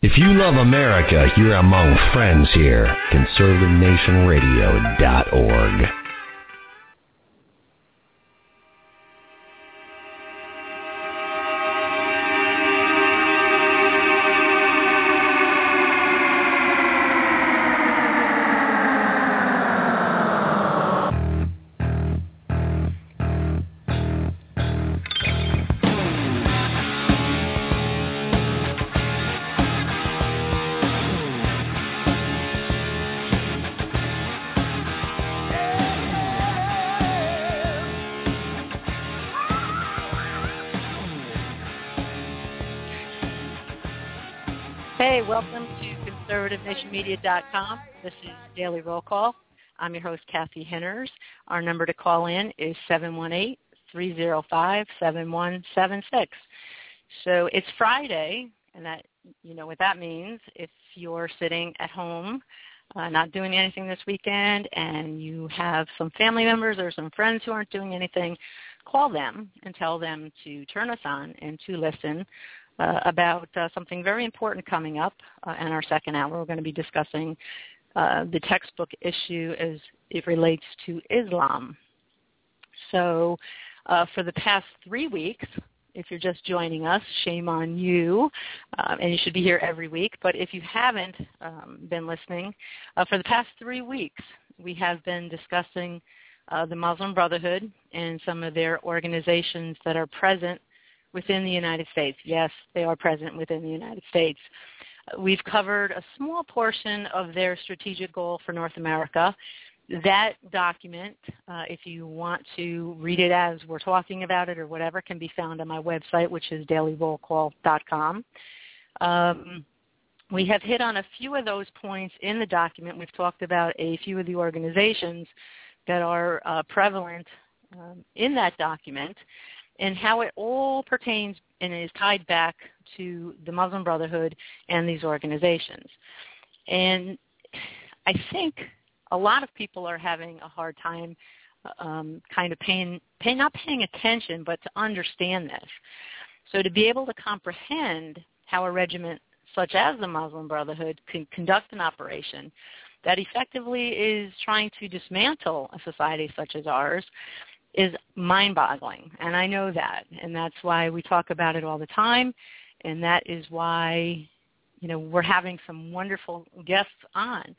If you love America, you're among friends here. ConservativeNationRadio.org. Hey, welcome to ConservativeNationMedia.com. This is Daily Roll Call. I'm your host, Kathy Henners. Our number to call in is 718-305-7176. So it's Friday, and that, you know what that means. If you're sitting at home, not doing anything this weekend, and you have some family members or some friends who aren't doing anything, call them and tell them to turn us on and to listen about something very important coming up in our second hour. We're going to be discussing the textbook issue as it relates to Islam. So for the past 3 weeks, if you're just joining us, shame on you, and you should be here every week. But if you haven't been listening, for the past 3 weeks, we have been discussing the Muslim Brotherhood and some of their organizations that are present within the United States. Yes, they are present within the United States. We've covered a small portion of their strategic goal for North America. That document, if you want to read it as we're talking about it or whatever, can be found on my website, which is dailyrollcall.com. We have hit on a few of those points in the document. We've talked about a few of the organizations that are prevalent in that document, and how it all pertains and is tied back to the Muslim Brotherhood and these organizations. And I think a lot of people are having a hard time not paying attention, but to understand this. So to be able to comprehend how a regiment such as the Muslim Brotherhood can conduct an operation that effectively is trying to dismantle a society such as ours is mind-boggling, and I know that, and that's why we talk about it all the time, and that is why, we're having some wonderful guests on.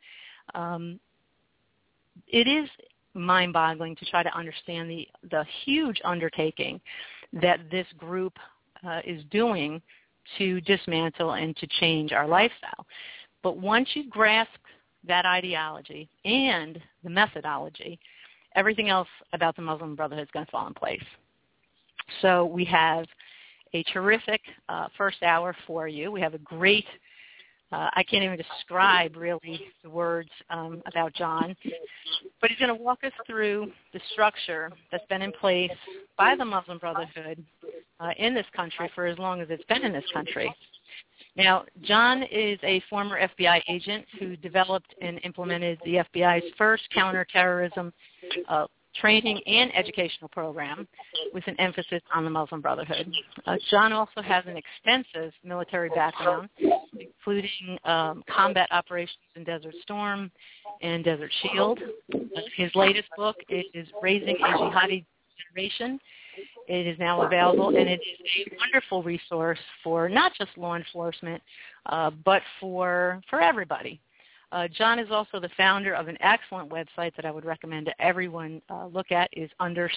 It is mind-boggling to try to understand the huge undertaking that this group is doing to dismantle and to change our lifestyle. But once you grasp that ideology and the methodology, everything else about the Muslim Brotherhood is going to fall in place. So we have a terrific first hour for you. We have a great, I can't even describe really the words about John, but he's going to walk us through the structure that's been in place by the Muslim Brotherhood in this country for as long as it's been in this country. Now, John is a former FBI agent who developed and implemented the FBI's first counterterrorism training and educational program with an emphasis on the Muslim Brotherhood. John also has an extensive military background, including combat operations in Desert Storm and Desert Shield. His latest book is Raising a Jihadi Generation. It is now available, and it is a wonderful resource for not just law enforcement, but for everybody. John is also the founder of an excellent website that I would recommend to everyone look at, is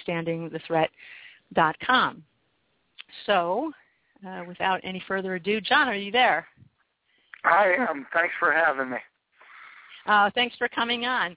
understandingthethreat.com. So, without any further ado, John, are you there? I am. Thanks for having me. Thanks for coming on.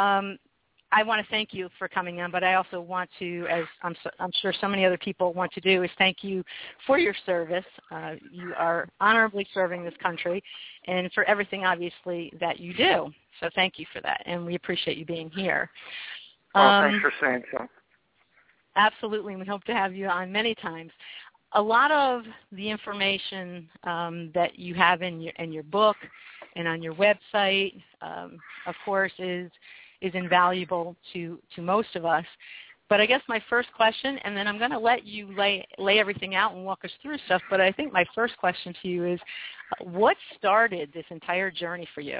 I want to thank you for coming on, but I also want to, as I'm sure so many other people want to do, is thank you for your service. You are honorably serving this country, and for everything, obviously, that you do. So thank you for that, and we appreciate you being here. Thanks for saying so. Absolutely, and we hope to have you on many times. A lot of the information that you have in your book and on your website, of course, is invaluable to most of us. But I guess my first question, and then I'm going to let you lay everything out and walk us through stuff, but I think my first question to you is, what started this entire journey for you?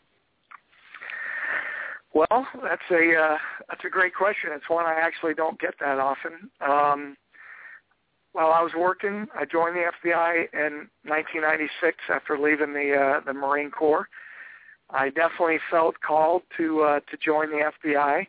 Well, that's a great question. It's one I actually don't get that often. While I was working, I joined the FBI in 1996 after leaving the Marine Corps. I definitely felt called to join the FBI.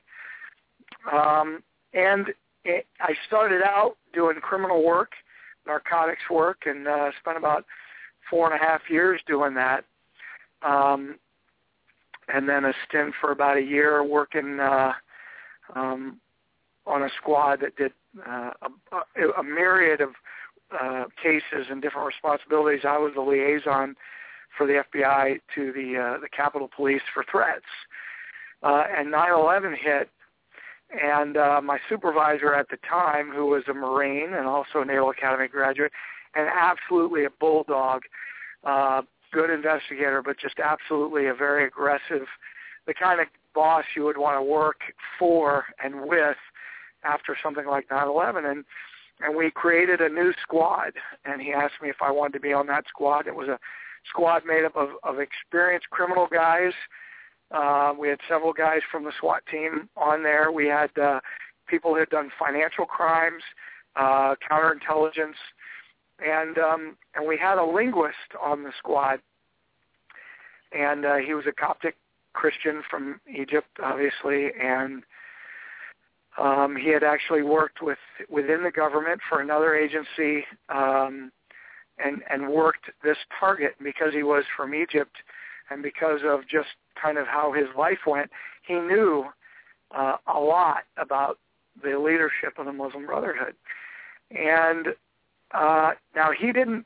I started out doing criminal work, narcotics work, and spent about 4.5 years doing that. And then a stint for about a year working on a squad that did a myriad of cases and different responsibilities. I was the liaison for the FBI to the Capitol Police for threats. And 9/11 hit, and my supervisor at the time, who was a Marine and also a Naval Academy graduate, and absolutely a bulldog, good investigator, but just absolutely a very aggressive, the kind of boss you would want to work for and with after something like 9/11. And we created a new squad, and he asked me if I wanted to be on that squad. It was a squad made up of experienced criminal guys. We had several guys from the SWAT team on there. We had people who had done financial crimes, counterintelligence, and we had a linguist on the squad. And he was a Coptic Christian from Egypt, obviously, and he had actually worked within the government for another agency and worked this target. Because he was from Egypt and because of just kind of how his life went, he knew a lot about the leadership of the Muslim Brotherhood. And now he didn't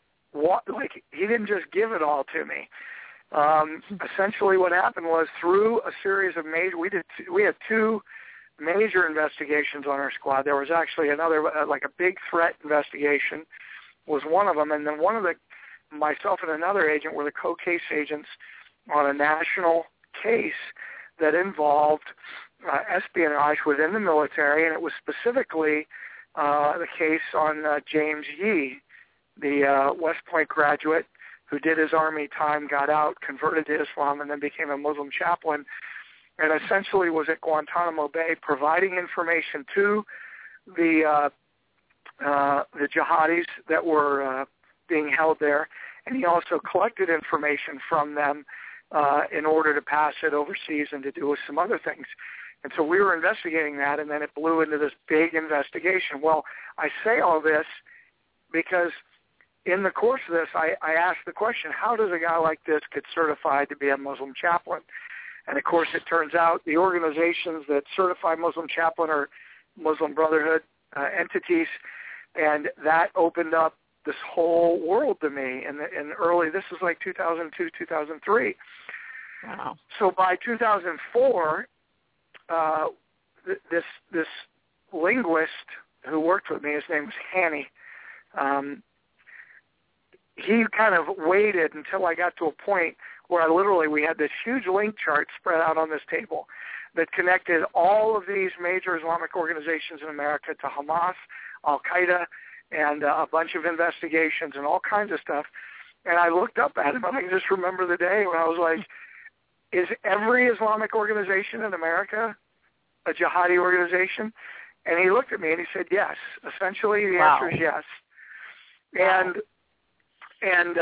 just give it all to me. Essentially what happened was, through a series of we had 2 major investigations on our squad. There was actually another, like a big threat investigation was one of them, and then myself and another agent were the co-case agents on a national case that involved espionage within the military, and it was specifically the case on James Yee, the West Point graduate who did his Army time, got out, converted to Islam, and then became a Muslim chaplain, and essentially was at Guantanamo Bay providing information to the jihadis that were being held there, and he also collected information from them in order to pass it overseas and to do with some other things. And so we were investigating that, and then it blew into this big investigation. Well, I say all this because in the course of this, I asked the question, how does a guy like this get certified to be a Muslim chaplain? And, of course, it turns out the organizations that certify Muslim chaplain are Muslim Brotherhood entities, and that opened up this whole world to me in early, this was like 2002, 2003. Wow. So by 2004, this linguist who worked with me, his name was Hanny, he kind of waited until I got to a point where we had this huge link chart spread out on this table that connected all of these major Islamic organizations in America to Hamas, Al-Qaeda, and a bunch of investigations and all kinds of stuff. And I looked up at him, and I just remember the day when I was like, is every Islamic organization in America a jihadi organization? And he looked at me and he said, yes. Essentially, the answer is yes. Wow. And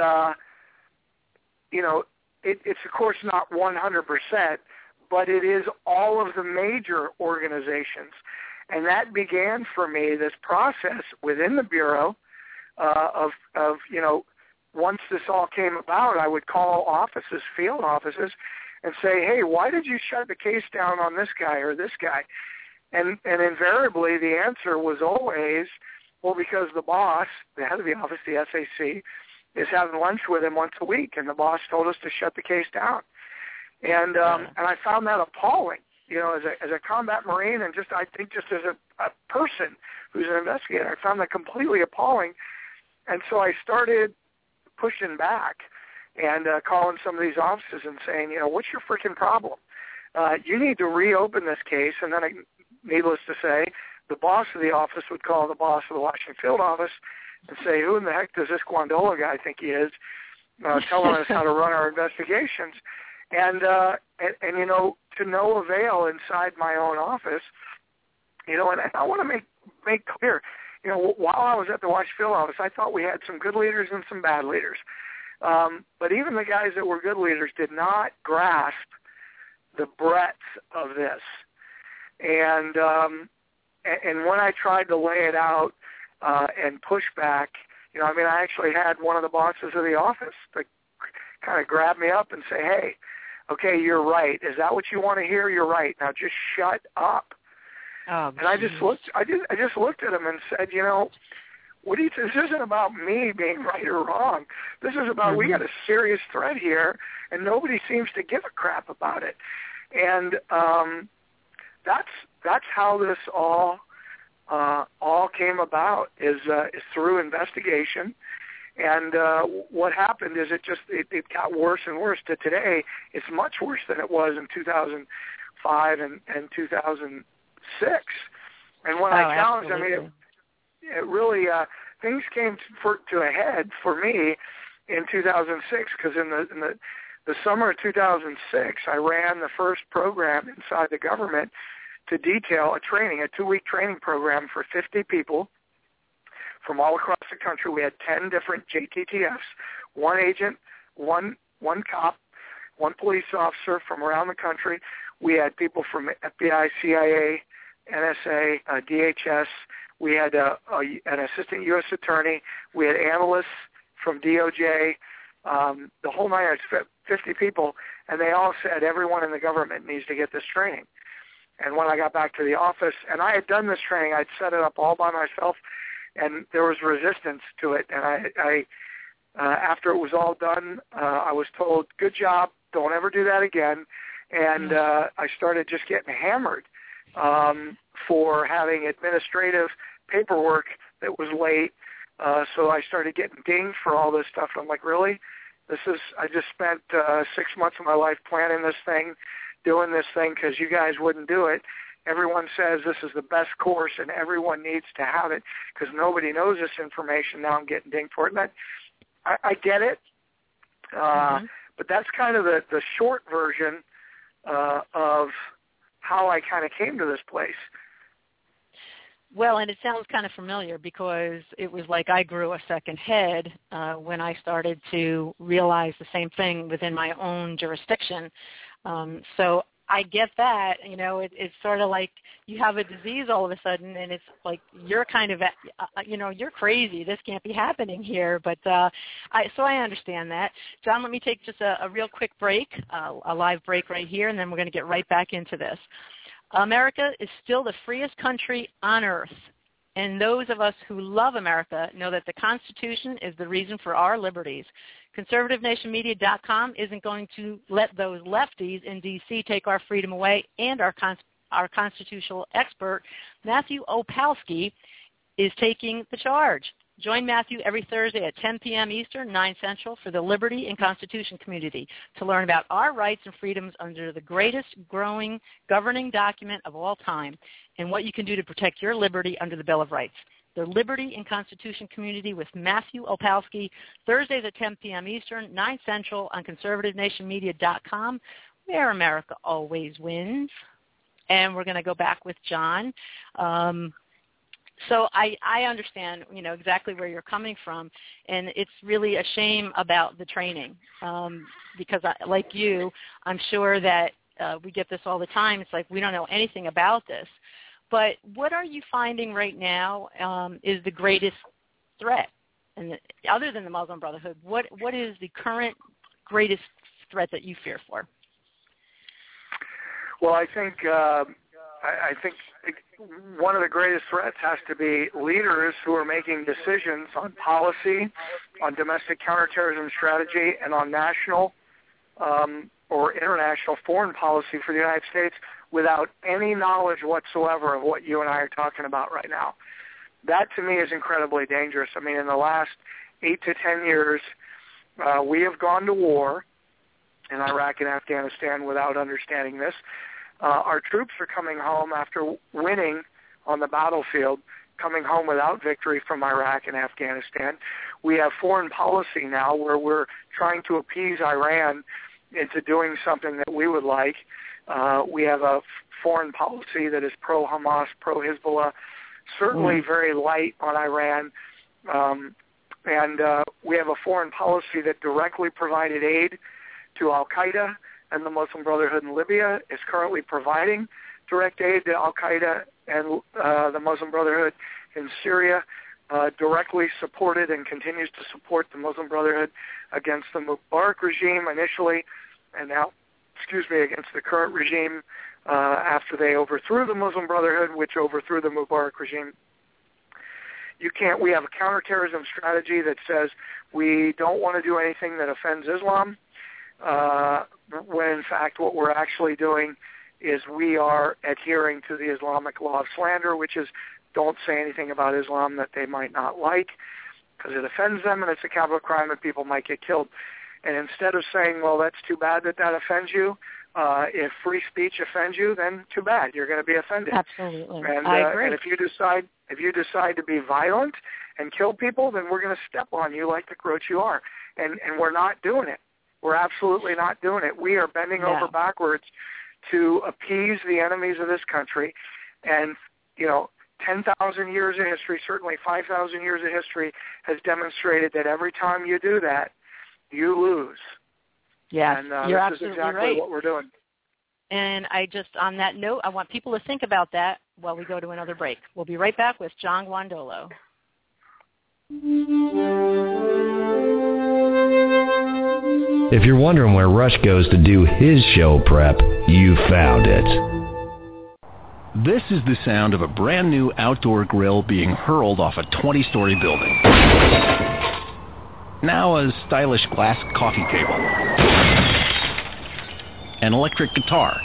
it's of course not 100%, but it is all of the major organizations. And that began for me this process within the Bureau of once this all came about, I would call offices, field offices, and say, hey, why did you shut the case down on this guy or this guy? And invariably the answer was always, well, because the boss, the head of the office, the SAC, is having lunch with him once a week, and the boss told us to shut the case down. And I found that appalling, as a combat Marine, and I think just as a person who's an investigator, I found that completely appalling. And so I started pushing back and calling some of these offices and saying, what's your freaking problem? You need to reopen this case. And then needless to say, the boss of the office would call the boss of the Washington field office and say, who in the heck does this Guandola guy think he is, telling us how to run our investigations? And you know, to no avail inside my own office, you know, and I want to make clear, you know, while I was at the Washington field office, I thought we had some good leaders and some bad leaders. But even the guys that were good leaders did not grasp the breadth of this. And when I tried to lay it out and push back, you know, I mean, I actually had one of the bosses of the office to kind of grab me up and say, hey, okay, you're right. Is that what you want to hear? You're right. Now just shut up. Oh, and I just looked at him and said, you know, this isn't about me being right or wrong. This is about we got a serious threat here, and nobody seems to give a crap about it. And that's how this all came about is through investigation. And what happened is it got worse and worse. To today, it's much worse than it was in 2005 and 2006. And when I challenged, absolutely. I mean, it really things came to a head for me in 2006 because in the summer of 2006, I ran the first program inside the government to detail a 2-week training program for 50 people from all across the country. We had 10 different JTTFs, one agent, one cop, one police officer from around the country. We had people from FBI, CIA, NSA, DHS. We had an assistant U.S. attorney. We had analysts from DOJ. The whole nine yards, 50 people, and they all said everyone in the government needs to get this training. And when I got back to the office, and I had done this training, I'd set it up all by myself, and there was resistance to it. And I after it was all done, I was told, good job, don't ever do that again. And I started just getting hammered for having administrative paperwork that was late. So I started getting dinged for all this stuff. I'm like, really? I just spent 6 months of my life planning this thing, doing this thing because you guys wouldn't do it. Everyone says this is the best course and everyone needs to have it because nobody knows this information. Now I'm getting dinged for it. And I get it, but that's kind of the short version of how I kind of came to this place. Well, and it sounds kind of familiar because it was like I grew a second head when I started to realize the same thing within my own jurisdiction. So I get that, you know, it's sort of like you have a disease all of a sudden and it's like you're kind of, you know, you're crazy. This can't be happening here. But so I understand that. John, let me take just a real quick break, a live break right here, and then we're going to get right back into this. America is still the freest country on earth, and those of us who love America know that the Constitution is the reason for our liberties. ConservativeNationMedia.com isn't going to let those lefties in D.C. take our freedom away, and our constitutional expert, Matthew Opalski, is taking the charge. Join Matthew every Thursday at 10 p.m. Eastern, 9 Central for the Liberty and Constitution community to learn about our rights and freedoms under the greatest growing governing document of all time and what you can do to protect your liberty under the Bill of Rights. The Liberty and Constitution community with Matthew Opalski, Thursdays at 10 p.m. Eastern, 9 Central on ConservativeNationMedia.com, where America always wins. And we're going to go back with John. So I understand, you know, exactly where you're coming from, and it's really a shame about the training because, like you, I'm sure that we get this all the time. It's like we don't know anything about this. But what are you finding right now is the greatest threat? And other than the Muslim Brotherhood, what is the current greatest threat that you fear for? Well, I think one of the greatest threats has to be leaders who are making decisions on policy, on domestic counterterrorism strategy, and on national or international foreign policy for the United States without any knowledge whatsoever of what you and I are talking about right now. That, to me, is incredibly dangerous. I mean, in the last 8 to 10 years, we have gone to war in Iraq and Afghanistan without understanding this. Our troops are coming home after winning on the battlefield, coming home without victory from Iraq and Afghanistan. We have foreign policy now where we're trying to appease Iran into doing something that we would like. We have a foreign policy that is pro-Hamas, pro-Hezbollah, certainly very light on Iran. And we have a foreign policy that directly provided aid to Al-Qaeda and the Muslim Brotherhood in Libya, is currently providing direct aid to Al-Qaeda and the Muslim Brotherhood in Syria, directly supported and continues to support the Muslim Brotherhood against the Mubarak regime initially, and now, against the current regime after they overthrew the Muslim Brotherhood, which overthrew the Mubarak regime. We have a counterterrorism strategy that says we don't want to do anything that offends Islam, when in fact what we're actually doing is we are adhering to the Islamic law of slander, which is don't say anything about Islam that they might not like, because it offends them and it's a capital crime and people might get killed. And instead of saying, well, that's too bad that offends you, if free speech offends you, then too bad, you're going to be offended. Absolutely, and, I agree. And if you decide to be violent and kill people, then we're going to step on you like the grouch you are. And we're not doing it. We're absolutely not doing it. We are bending over backwards to appease the enemies of this country. And, 10,000 years of history, certainly 5,000 years of history has demonstrated that every time you do that, you lose. Yes, and you're this absolutely is exactly right. what we're doing. And on that note, I want people to think about that while we go to another break. We'll be right back with John Guandolo. If you're wondering where Rush goes to do his show prep, you found it. This is the sound of a brand new outdoor grill being hurled off a 20-story building. Now a stylish glass coffee table. An electric guitar.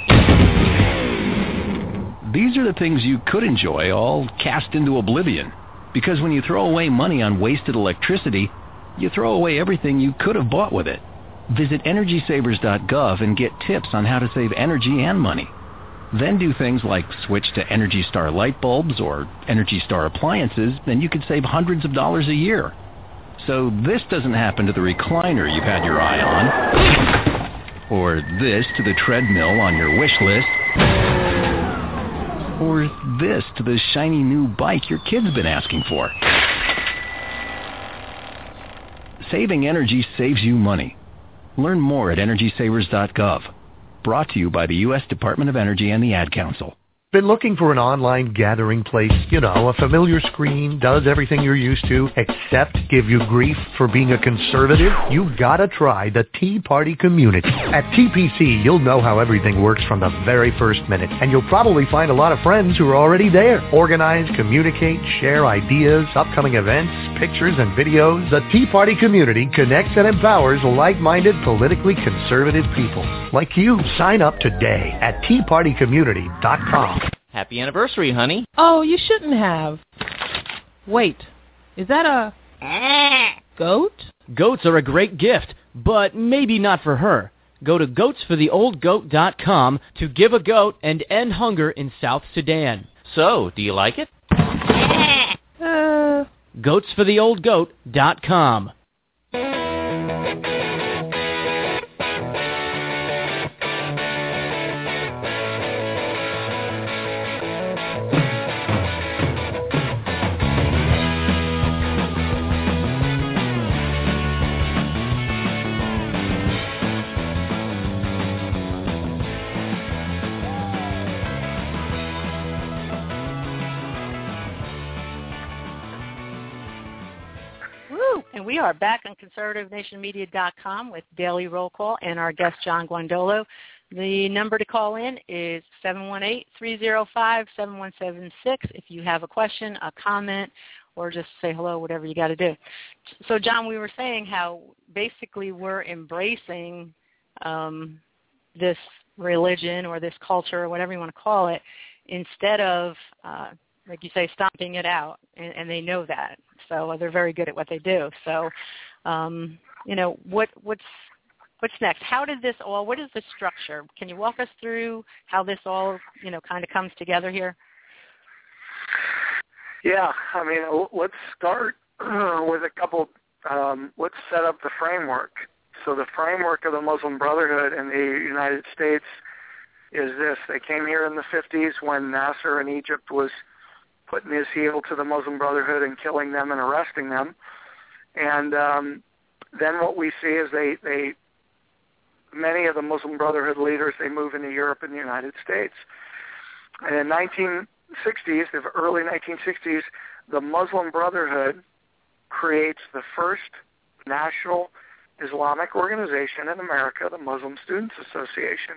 These are the things you could enjoy, all cast into oblivion. Because when you throw away money on wasted electricity, you throw away everything you could have bought with it. Visit EnergySavers.gov and get tips on how to save energy and money. Then do things like switch to Energy Star light bulbs or Energy Star appliances, and you could save hundreds of dollars a year. So this doesn't happen to the recliner you've had your eye on, or this to the treadmill on your wish list, or this to the shiny new bike your kid's been asking for. Saving energy saves you money. Learn more at EnergySavers.gov. Brought to you by the U.S. Department of Energy and the Ad Council. Been looking for an online gathering place? A familiar screen, does everything you're used to, except give you grief for being a conservative? You've got to try the Tea Party community. At TPC, you'll know how everything works from the very first minute, and you'll probably find a lot of friends who are already there. Organize, communicate, share ideas, upcoming events, pictures, and videos. The Tea Party community connects and empowers like-minded, politically conservative people. Like you, sign up today at teapartycommunity.com. Happy anniversary, honey. Oh, you shouldn't have. Wait, is that a goat? Goats are a great gift, but maybe not for her. Go to goatsfortheoldgoat.com to give a goat and end hunger in South Sudan. So, do you like it? Goatsfortheoldgoat.com. And we are back on conservativenationmedia.com with Daily Roll Call and our guest, John Guandolo. The number to call in is 718-305-7176 if you have a question, a comment, or just say hello, whatever you got to do. So, John, we were saying how basically we're embracing this religion or this culture or whatever you want to call it instead of, like you say, stomping it out, and they know that. So they're very good at what they do. So, what's what's next? How did this all? What is the structure? Can you walk us through how this all, kind of comes together here? Yeah, I mean, let's start with a couple. Let's set up the framework. So the framework of the Muslim Brotherhood in the United States is this. They came here in the 50s when Nasser in Egypt was putting his heel to the Muslim Brotherhood and killing them and arresting them. And then what we see is many of the Muslim Brotherhood leaders, they move into Europe and the United States. And in the early 1960s, the Muslim Brotherhood creates the first national Islamic organization in America, the Muslim Students Association.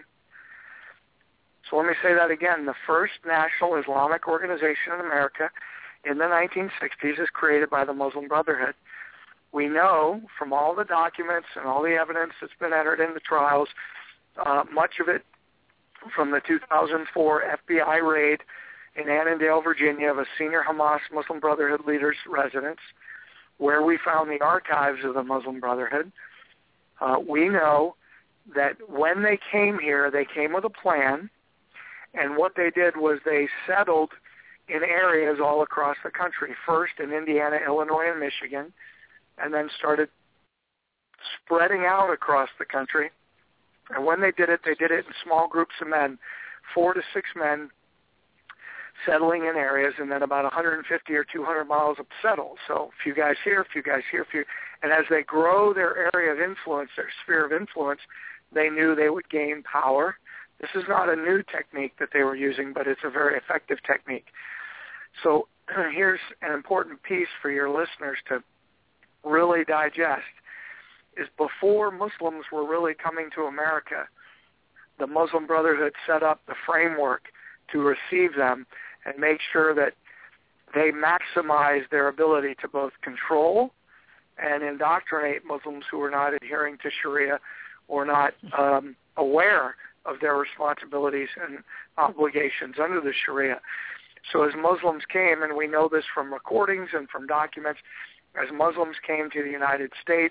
So let me say that again. The first national Islamic organization in America in the 1960s is created by the Muslim Brotherhood. We know from all the documents and all the evidence that's been entered in the trials, much of it from the 2004 FBI raid in Annandale, Virginia, of a senior Hamas Muslim Brotherhood leader's residence, where we found the archives of the Muslim Brotherhood. We know that when they came here, they came with a plan, and what they did was they settled in areas all across the country, first in Indiana, Illinois, and Michigan, and then started spreading out across the country. And when they did it in small groups of men, 4 to 6 men settling in areas, and then about 150 or 200 miles of settle. So a few guys here, a few guys here, and as they grow their area of influence, their sphere of influence, they knew they would gain power. This is not a new technique that they were using, but it's a very effective technique. So here's an important piece for your listeners to really digest, is before Muslims were really coming to America, the Muslim Brotherhood set up the framework to receive them and make sure that they maximize their ability to both control and indoctrinate Muslims who are not adhering to Sharia or not aware of their responsibilities and obligations under the Sharia. So as Muslims came, and we know this from recordings and from documents, as Muslims came to the United States,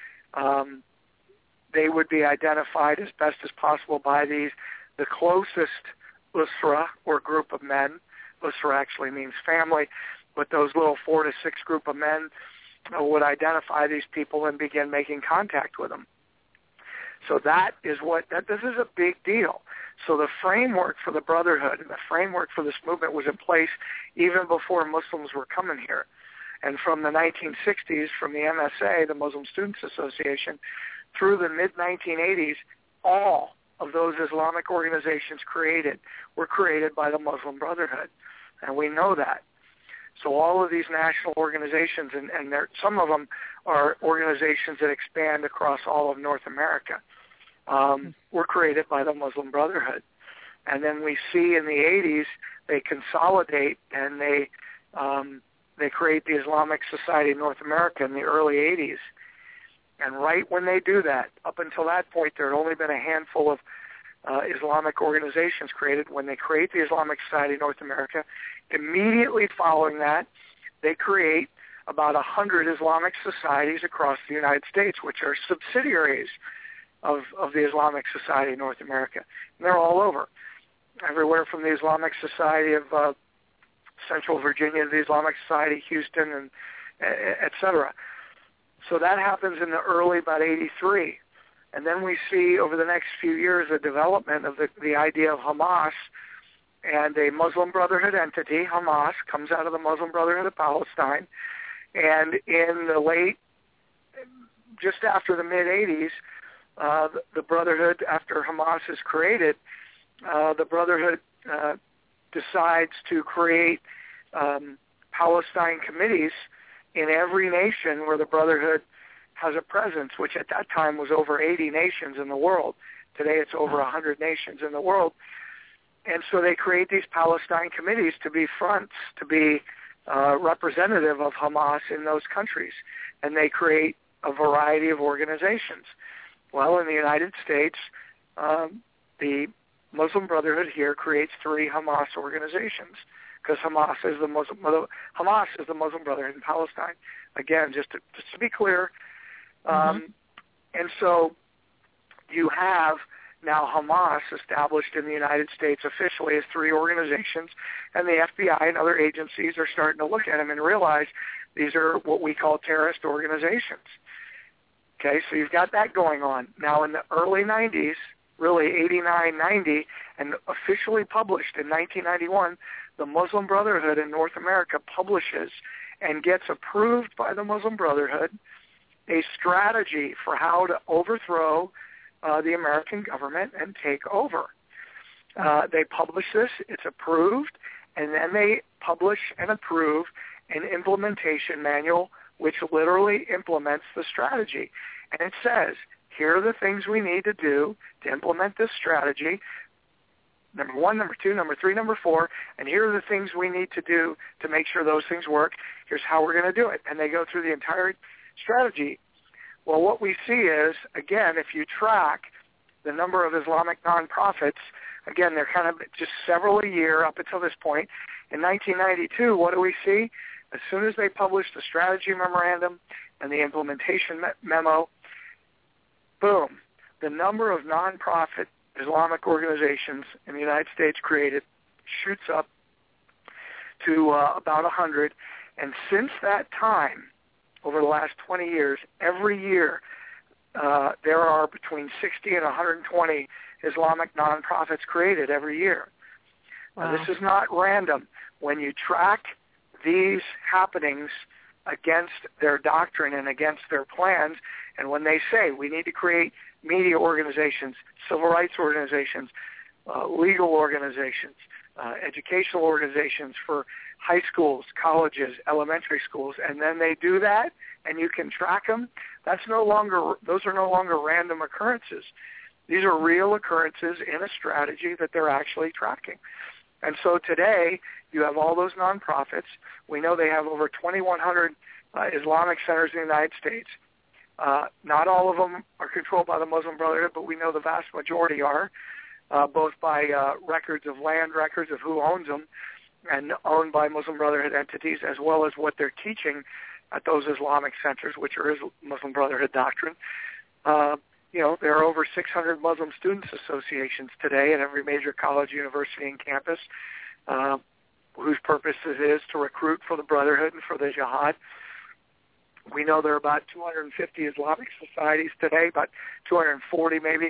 they would be identified as best as possible by the closest usra, or group of men. Usra actually means family, but those little 4 to 6 group of men would identify these people and begin making contact with them. So this is a big deal. So the framework for the Brotherhood and the framework for this movement was in place even before Muslims were coming here. And from the 1960s, from the MSA, the Muslim Students Association, through the mid-1980s, all of those Islamic organizations were created by the Muslim Brotherhood. And we know that. So all of these national organizations, and some of them are organizations that expand across all of North America, were created by the Muslim Brotherhood. And then we see in the 80s, they consolidate and they create the Islamic Society of North America in the early 80s. And right when they do that, up until that point, there had only been a handful of Islamic organizations created. When they create the Islamic Society of North America, immediately following that, they create about 100 Islamic societies across the United States, which are subsidiaries of the Islamic Society of North America. And they're all over, everywhere from the Islamic Society of Central Virginia to the Islamic Society Houston, and et cetera. So that happens in the early, about 83. And then we see over the next few years a development of the idea of Hamas, and a Muslim Brotherhood entity, Hamas, comes out of the Muslim Brotherhood of Palestine. And in the just after the mid-80s, the Brotherhood, after Hamas is created, the Brotherhood decides to create Palestine committees in every nation where the Brotherhood has a presence, which at that time was over 80 nations in the world. Today it's over 100 nations in the world. And so they create these Palestine committees to be fronts, to be representative of Hamas in those countries. And they create a variety of organizations. Well, in the United States, the Muslim Brotherhood here creates 3 Hamas organizations, because Hamas is the Muslim Brotherhood in Palestine. Again, just to be clear. And so you have now Hamas established in the United States officially as 3 organizations, and the FBI and other agencies are starting to look at them and realize these are what we call terrorist organizations. Okay, so you've got that going on. Now in the early 90s, really 89, 90, and officially published in 1991, the Muslim Brotherhood in North America publishes and gets approved by the Muslim Brotherhood a strategy for how to overthrow the American government and take over. They publish this, it's approved, and then they publish and approve an implementation manual which literally implements the strategy. And it says, here are the things we need to do to implement this strategy. Number 1, number 2, number 3, number 4, and here are the things we need to do to make sure those things work. Here's how we're going to do it. And they go through the entire strategy. Well, what we see is, again, if you track the number of Islamic nonprofits, again, they're kind of just several a year up until this point. In 1992, what do we see? As soon as they published the strategy memorandum and the implementation memo, boom, the number of nonprofit Islamic organizations in the United States created shoots up to about 100. And since that time, over the last 20 years, every year there are between 60 and 120 Islamic nonprofits created every year. Wow. Now, this is not random. When you track these happenings against their doctrine and against their plans, and when they say we need to create media organizations, civil rights organizations, legal organizations, educational organizations for high schools, colleges, elementary schools, and then they do that, and you can track them. Those are no longer random occurrences. These are real occurrences in a strategy that they're actually tracking. And so today, you have all those nonprofits. We know they have over 2,100 Islamic centers in the United States. Not all of them are controlled by the Muslim Brotherhood, but we know the vast majority are, both by records of land records of who owns them and owned by Muslim Brotherhood entities, as well as what they're teaching at those Islamic centers, which are Muslim Brotherhood doctrine. There are over 600 Muslim Students Associations today at every major college, university, and campus, whose purpose it is to recruit for the Brotherhood and for the jihad. We know there are about 250 Islamic societies today, about 240 maybe,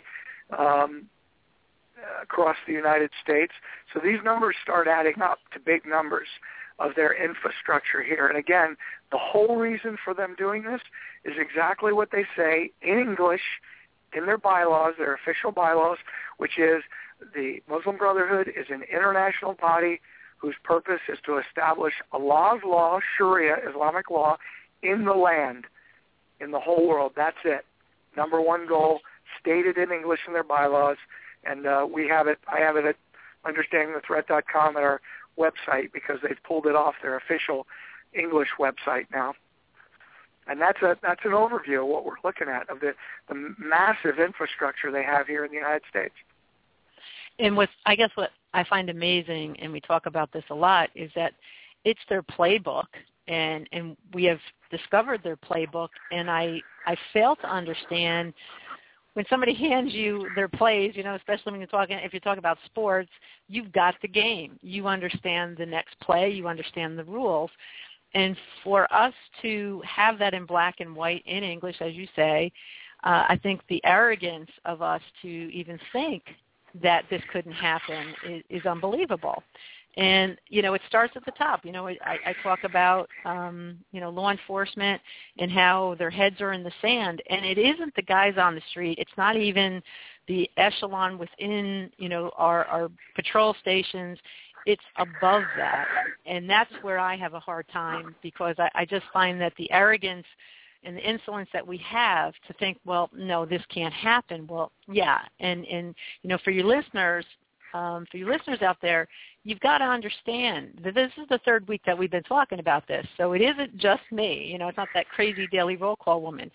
across the United States. So these numbers start adding up to big numbers of their infrastructure here. And again, the whole reason for them doing this is exactly what they say in English in their bylaws, their official bylaws, which is the Muslim Brotherhood is an international body whose purpose is to establish Allah's law, Sharia, Islamic law, in the land, in the whole world. That's it. Number one goal, stated in English in their bylaws, and we have it. I have it at understandingthethreat.com at our website because they've pulled it off their official English website now. And that's an overview of what we're looking at, of the massive infrastructure they have here in the United States. And what I find amazing, and we talk about this a lot, is that it's their playbook, and we have discovered their playbook, and I fail to understand when somebody hands you their plays, especially when if you're talking about sports, you've got the game. You understand the next play. You understand the rules. And for us to have that in black and white in English, as you say, I think the arrogance of us to even think that this couldn't happen is unbelievable. And, it starts at the top. I talk about, law enforcement and how their heads are in the sand. And it isn't the guys on the street. It's not even the echelon within, our patrol stations. It's above that. And that's where I have a hard time, because I just find that the arrogance and the insolence that we have to think, well, no, this can't happen. Well, yeah. And for your listeners out there, you've got to understand that this is the third week that we've been talking about this. So it isn't just me. It's not that crazy daily roll call woman.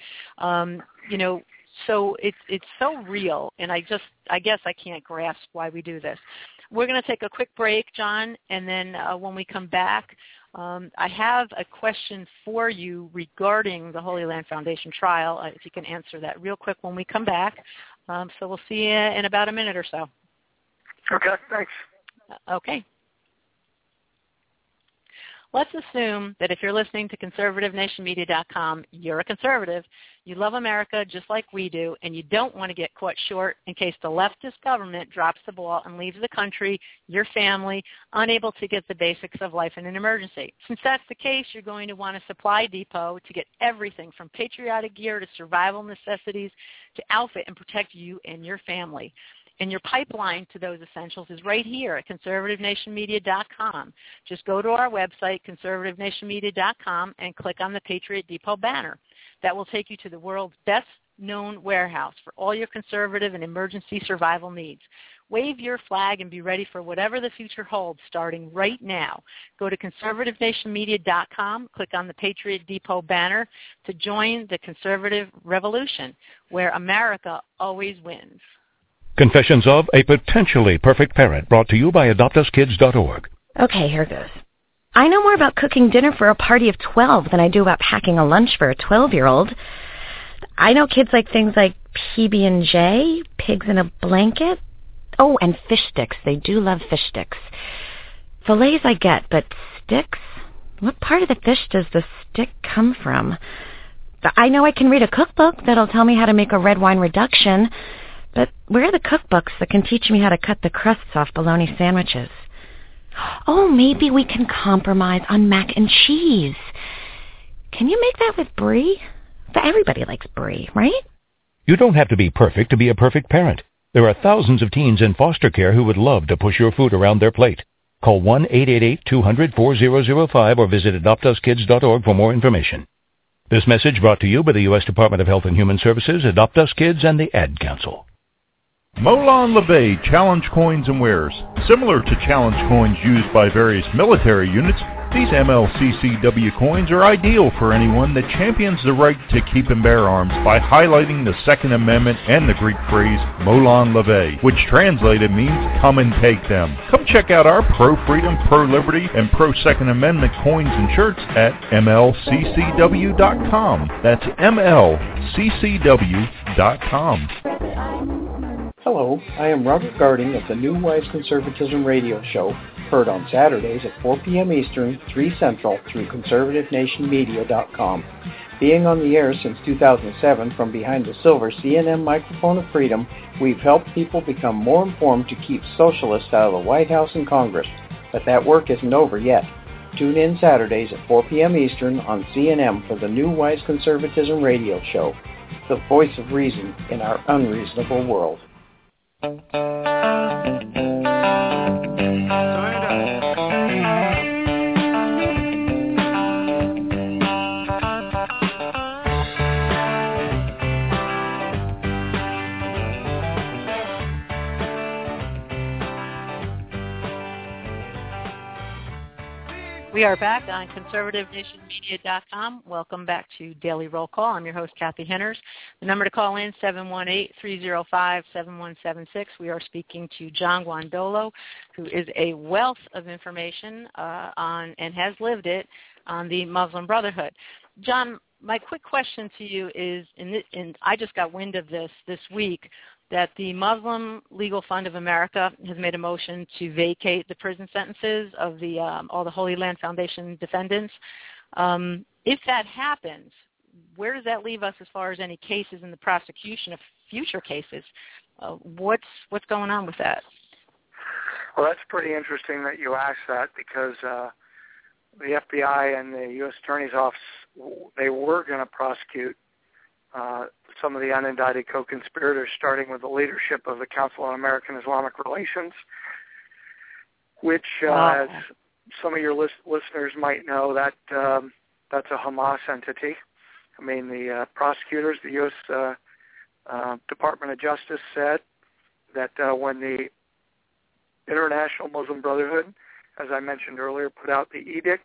So it's so real, and I guess I can't grasp why we do this. We're going to take a quick break, John, and then when we come back, I have a question for you regarding the Holy Land Foundation trial, if you can answer that real quick when we come back. So we'll see you in about a minute or so. Okay, thanks. Okay. Let's assume that if you're listening to conservativenationmedia.com, you're a conservative, you love America just like we do, and you don't want to get caught short in case the leftist government drops the ball and leaves the country, your family, unable to get the basics of life in an emergency. Since that's the case, you're going to want a supply depot to get everything from patriotic gear to survival necessities to outfit and protect you and your family. And your pipeline to those essentials is right here at conservativenationmedia.com. Just go to our website, conservativenationmedia.com, and click on the Patriot Depot banner. That will take you to the world's best-known warehouse for all your conservative and emergency survival needs. Wave your flag and be ready for whatever the future holds starting right now. Go to conservativenationmedia.com, click on the Patriot Depot banner to join the conservative revolution, where America always wins. Confessions of a Potentially Perfect Parent, brought to you by AdoptUsKids.org. Okay, here goes. I know more about cooking dinner for a party of 12 than I do about packing a lunch for a 12-year-old. I know kids like things like PB&J, pigs in a blanket. Oh, and fish sticks. They do love fish sticks. Fillets I get, but sticks? What part of the fish does the stick come from? I know I can read a cookbook that'll tell me how to make a red wine reduction, but where are the cookbooks that can teach me how to cut the crusts off bologna sandwiches? Oh, maybe we can compromise on mac and cheese. Can you make that with brie? But everybody likes brie, right? You don't have to be perfect to be a perfect parent. There are thousands of teens in foster care who would love to push your food around their plate. Call 1-888-200-4005 or visit AdoptUsKids.org for more information. This message brought to you by the U.S. Department of Health and Human Services, Adopt Us Kids, and the Ad Council. Molon Labe Challenge Coins and Wares. Similar to challenge coins used by various military units, these MLCCW coins are ideal for anyone that champions the right to keep and bear arms by highlighting the Second Amendment and the Greek phrase Molon Labe, which translated means come and take them. Come check out our pro-freedom, pro-liberty, and pro-Second Amendment coins and shirts at MLCCW.com. That's MLCCW.com. Hello, I am Robert Garding of the New Wise Conservatism radio show, heard on Saturdays at 4 p.m. Eastern, 3 Central, through conservativenationmedia.com. Being on the air since 2007 from behind the silver CNN microphone of freedom, we've helped people become more informed to keep socialists out of the White House and Congress. But that work isn't over yet. Tune in Saturdays at 4 p.m. Eastern on CNN for the New Wise Conservatism radio show, the voice of reason in our unreasonable world. We are back on conservativenationmedia.com. Welcome back to Daily Roll Call. I'm your host, Kathy Henners. The number to call in, 718-305-7176. We are speaking to John Guandolo, who is a wealth of information on and has lived it on the Muslim Brotherhood. John, my quick question to you is, and I just got wind of this week, that the Muslim Legal Fund of America has made a motion to vacate the prison sentences of the all the Holy Land Foundation defendants. If that happens, where does that leave us as far as any cases in the prosecution of future cases? What's going on with that? Well, that's pretty interesting that you asked that, because the FBI and the U.S. Attorney's Office, they were going to prosecute some of the unindicted co-conspirators, starting with the leadership of the Council on American Islamic Relations, which, as some of your listeners might know, that's a Hamas entity. I mean, the prosecutors, the U.S. Department of Justice said that when the International Muslim Brotherhood, as I mentioned earlier, put out the edict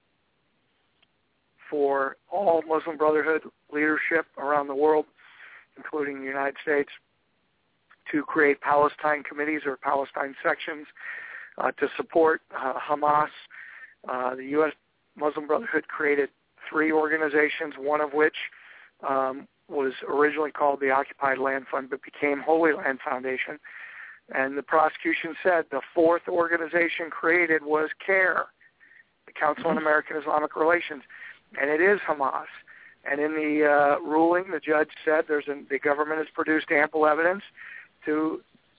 for all Muslim Brotherhood leadership around the world, including the United States, to create Palestine committees or Palestine sections to support Hamas. The U.S. Muslim Brotherhood created 3 organizations, one of which was originally called the Occupied Land Fund but became Holy Land Foundation. And the prosecution said the fourth organization created was CARE, the Council on American Islamic Relations, and it is Hamas. And in the ruling, the judge said the government has produced ample evidence to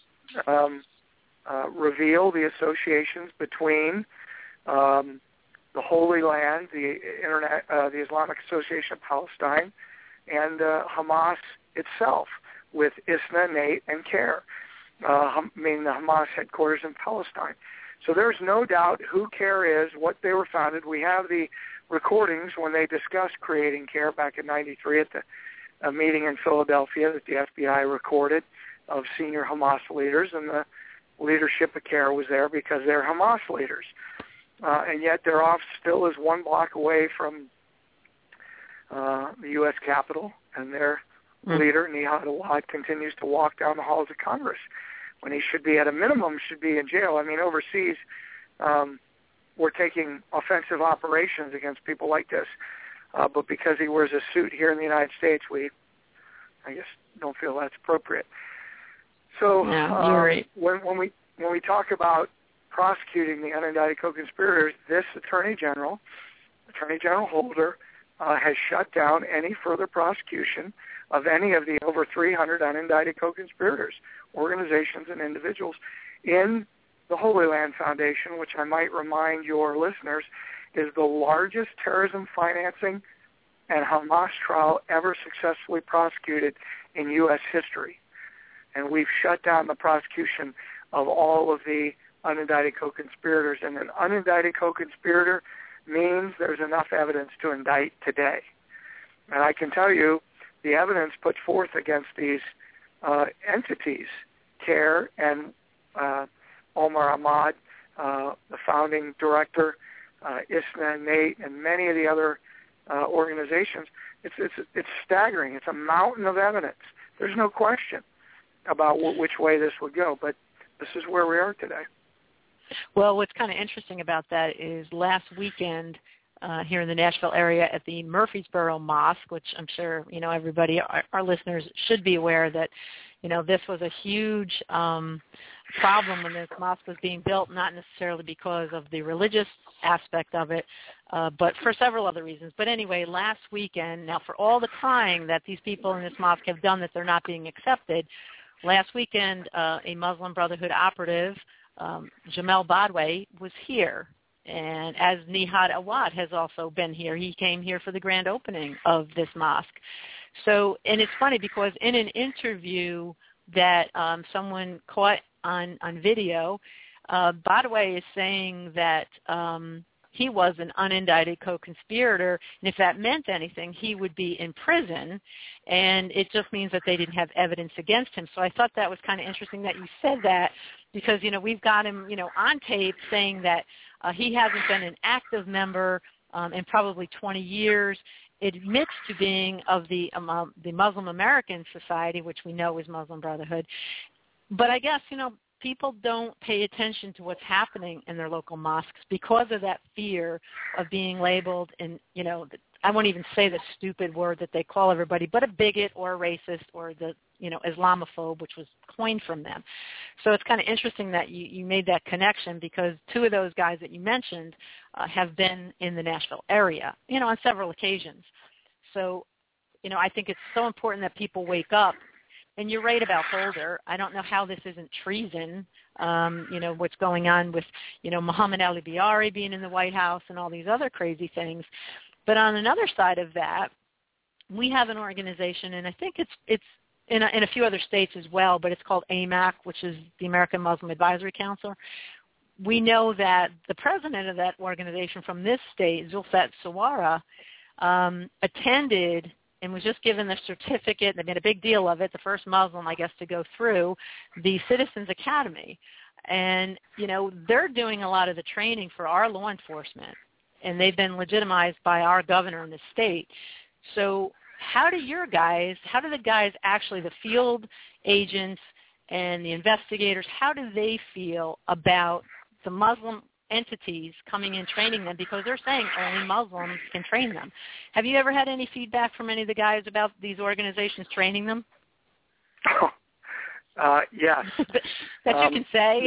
reveal the associations between the Holy Land, the Islamic Association of Palestine, and Hamas itself, with ISNA, NATE, and CARE, meaning the Hamas headquarters in Palestine. So there's no doubt who CARE is, what they were founded. We have the recordings when they discussed creating CARE back in '93 at a meeting in Philadelphia that the FBI recorded of senior Hamas leaders, and the leadership of CARE was there because they're Hamas leaders. And yet their office still is 1 block away from the U.S. Capitol, and their leader, Nihad Awad, continues to walk down the halls of Congress when he should be, at a minimum, should be in jail. I mean, overseas, we're taking offensive operations against people like this. But because he wears a suit here in the United States, I guess, don't feel that's appropriate. So you're right. when we talk about prosecuting the unindicted co-conspirators, this Attorney General Holder, has shut down any further prosecution of any of the over 300 unindicted co-conspirators, organizations and individuals in the Holy Land Foundation, which I might remind your listeners is the largest terrorism financing and Hamas trial ever successfully prosecuted in U.S. history. And we've shut down the prosecution of all of the unindicted co-conspirators. And an unindicted co-conspirator means there's enough evidence to indict today. And I can tell you the evidence put forth against these entities, CARE and Omar Ahmad, the founding director, ISNA, NATE, and many of the other organizations, it's staggering. It's a mountain of evidence. There's no question about which way this would go, but this is where we are today. Well, what's kind of interesting about that is last weekend here in the Nashville area at the Murfreesboro Mosque, which I'm sure, everybody, our listeners should be aware that, this was a huge problem when this mosque was being built, not necessarily because of the religious aspect of it, but for several other reasons. But anyway, last weekend, now for all the crying that these people in this mosque have done that they're not being accepted, last weekend a Muslim Brotherhood operative, Jamel Badwe, was here. And as Nihad Awad has also been here, he came here for the grand opening of this mosque. So, and it's funny because in an interview that someone caught on video, Badwe is saying that he was an unindicted co-conspirator, and if that meant anything, he would be in prison, and it just means that they didn't have evidence against him. So I thought that was kind of interesting that you said that, because, we've got him, on tape saying that he hasn't been an active member in probably 20 years, admits to being of the Muslim American Society, which we know is Muslim Brotherhood. But I guess, people don't pay attention to what's happening in their local mosques because of that fear of being labeled, and, I won't even say the stupid word that they call everybody, but a bigot or a racist or the, Islamophobe, which was coined from them. So it's kind of interesting that you made that connection, because two of those guys that you mentioned have been in the Nashville area, on several occasions. So, I think it's so important that people wake up. And you're right about Holder. I don't know how this isn't treason, what's going on with, Muhammad Ali Biari being in the White House and all these other crazy things. But on another side of that, we have an organization, and I think it's in a few other states as well, but it's called AMAC, which is the American Muslim Advisory Council. We know that the president of that organization from this state, Zulfat Sawara, attended and was just given the certificate. They made a big deal of it, the first Muslim, I guess, to go through the Citizens Academy. And, they're doing a lot of the training for our law enforcement, and they've been legitimized by our governor in the state. So how do the guys actually, the field agents and the investigators, how do they feel about the Muslim entities coming in training them because they're saying only Muslims can train them. Have you ever had any feedback from any of the guys about these organizations training them? Yes. That you can say?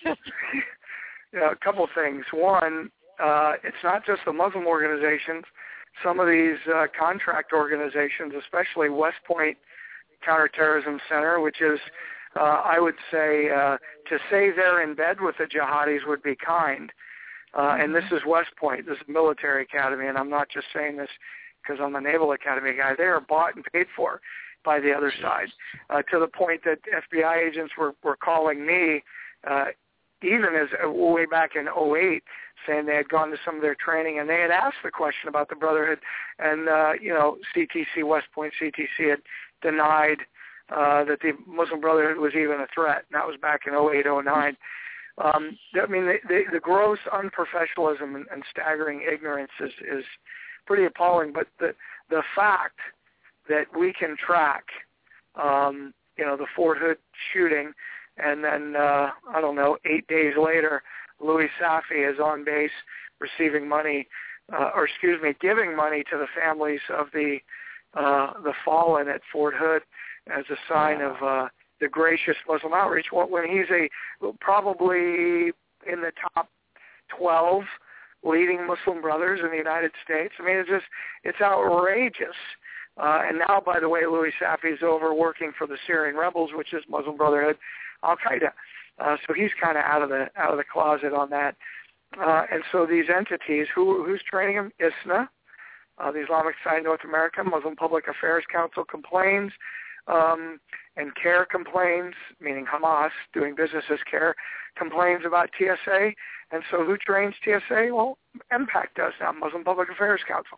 A couple of things. One, it's not just the Muslim organizations. Some of these contract organizations, especially West Point Counterterrorism Center, which is, I would say, to say they're in bed with the jihadis would be kind. And this is West Point. This is a military academy, and I'm not just saying this because I'm a Naval Academy guy. They are bought and paid for by the other side, to the point that FBI agents were calling me, even as way back in 2008, saying they had gone to some of their training, and they had asked the question about the Brotherhood, and, CTC, West Point CTC had denied that the Muslim Brotherhood was even a threat, and that was back in 2008, 2009. The gross unprofessionalism and staggering ignorance is pretty appalling, but the fact that we can track, the Fort Hood shooting, and then, 8 days later, Louis Safi is on base receiving money, giving money to the families of the fallen at Fort Hood as a sign of the gracious Muslim outreach, when he's probably in the top 12 leading Muslim brothers in the United States. I mean, it's outrageous. And now, by the way, Louis Safi is over working for the Syrian rebels, which is Muslim Brotherhood, Al-Qaeda. So he's kind of out of the closet on that. And so these entities, who's training them? ISNA, the Islamic Society North America, Muslim Public Affairs Council complains, and CARE complains, meaning Hamas, doing business as CARE, complains about TSA. And so who trains TSA? Well, MPAC does now, Muslim Public Affairs Council.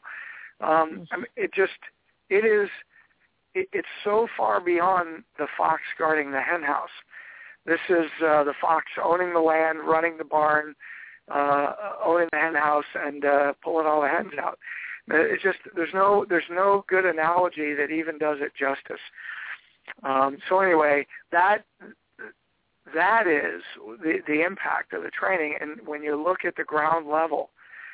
It's so far beyond the fox guarding the hen house. This is the fox owning the land, running the barn, owning the hen house, and pulling all the hens out. It's just there's no good analogy that even does it justice. So anyway, that is the impact of the training. And when you look at the ground level,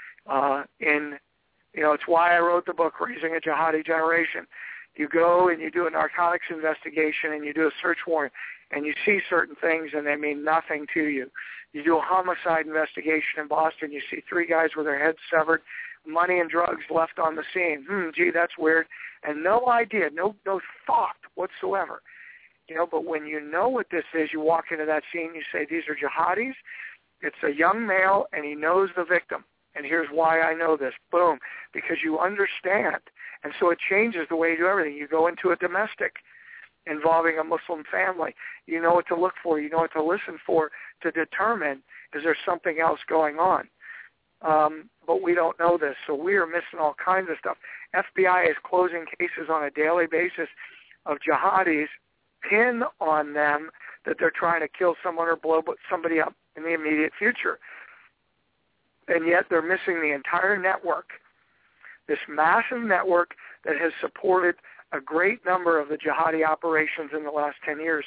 it's why I wrote the book, Raising a Jihadi Generation. You go and you do a narcotics investigation and you do a search warrant and you see certain things and they mean nothing to you. You do a homicide investigation in Boston, you see 3 guys with their heads severed, money and drugs left on the scene. Gee, that's weird. And no idea, no thought whatsoever. But when you know what this is, you walk into that scene, you say, these are jihadis. It's a young male and he knows the victim. And here's why I know this. Boom. Because you understand. And so it changes the way you do everything. You go into a domestic involving a Muslim family. You know what to look for. You know what to listen for to determine, is there something else going on? But we don't know this, so we are missing all kinds of stuff. FBI is closing cases on a daily basis of jihadis, pin on them that they're trying to kill someone or blow somebody up in the immediate future. And yet they're missing the entire network, this massive network that has supported a great number of the jihadi operations in the last 10 years.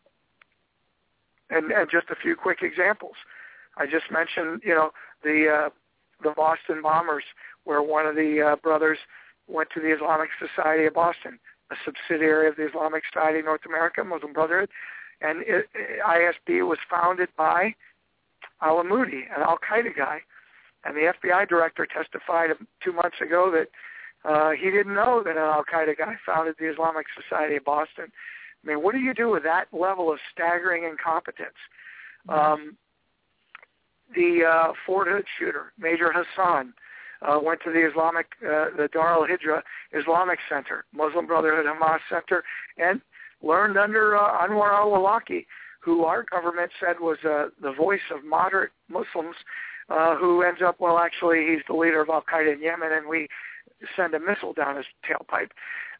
And just a few quick examples. I just mentioned, the Boston bombers, where one of the brothers went to the Islamic Society of Boston, a subsidiary of the Islamic Society of North America, Muslim Brotherhood, and ISB was founded by Al-Amudi, an Al-Qaeda guy. And the FBI director testified 2 months ago that he didn't know that an Al-Qaeda guy founded the Islamic Society of Boston. I mean, what do you do with that level of staggering incompetence? The Fort Hood shooter, Major Hassan, went to the Dar al-Hijra Islamic Center, Muslim Brotherhood Hamas Center, and learned under Anwar al-Awlaki, who our government said was the voice of moderate Muslims, who ends up, actually, he's the leader of Al-Qaeda in Yemen, and we send a missile down his tailpipe.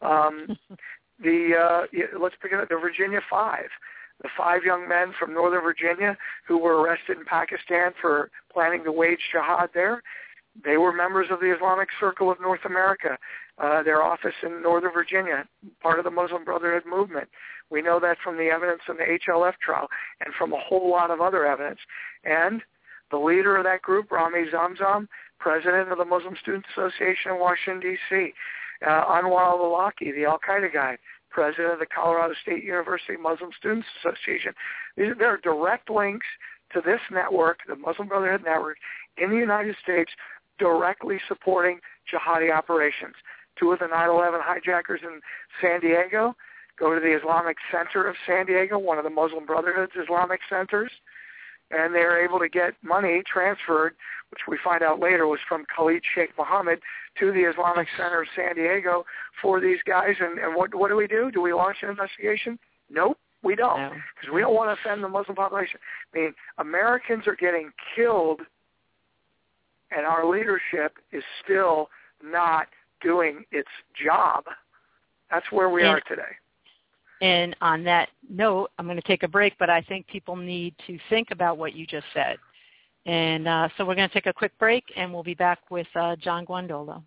Let's pick up the Virginia Five. The 5 young men from Northern Virginia who were arrested in Pakistan for planning to wage jihad there, they were members of the Islamic Circle of North America, their office in Northern Virginia, part of the Muslim Brotherhood movement. We know that from the evidence in the HLF trial and from a whole lot of other evidence. And The leader of that group, Rami Zamzam, president of the Muslim Student Association in Washington, D.C., Anwar al-Awlaki, the al-Qaeda guy, president of the Colorado State University Muslim Students Association. There are direct links to this network, the Muslim Brotherhood Network, in the United States, directly supporting jihadi operations. 2 of the 9/11 hijackers in San Diego go to the Islamic Center of San Diego, one of the Muslim Brotherhood's Islamic centers, and they are able to get money transferred, which we find out later was from Khalid Sheikh Mohammed, to the Islamic Center of San Diego for these guys. And what do? Do we launch an investigation? Nope, we don't, because we don't want to offend the Muslim population. I mean, Americans are getting killed, and our leadership is still not doing its job. That's where we are today. And on that note, I'm going to take a break, but I think people need to think about what you just said. And so we're going to take a quick break, and we'll be back with John Guandolo.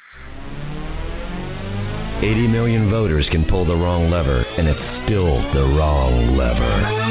80 million voters can pull the wrong lever, and it's still the wrong lever.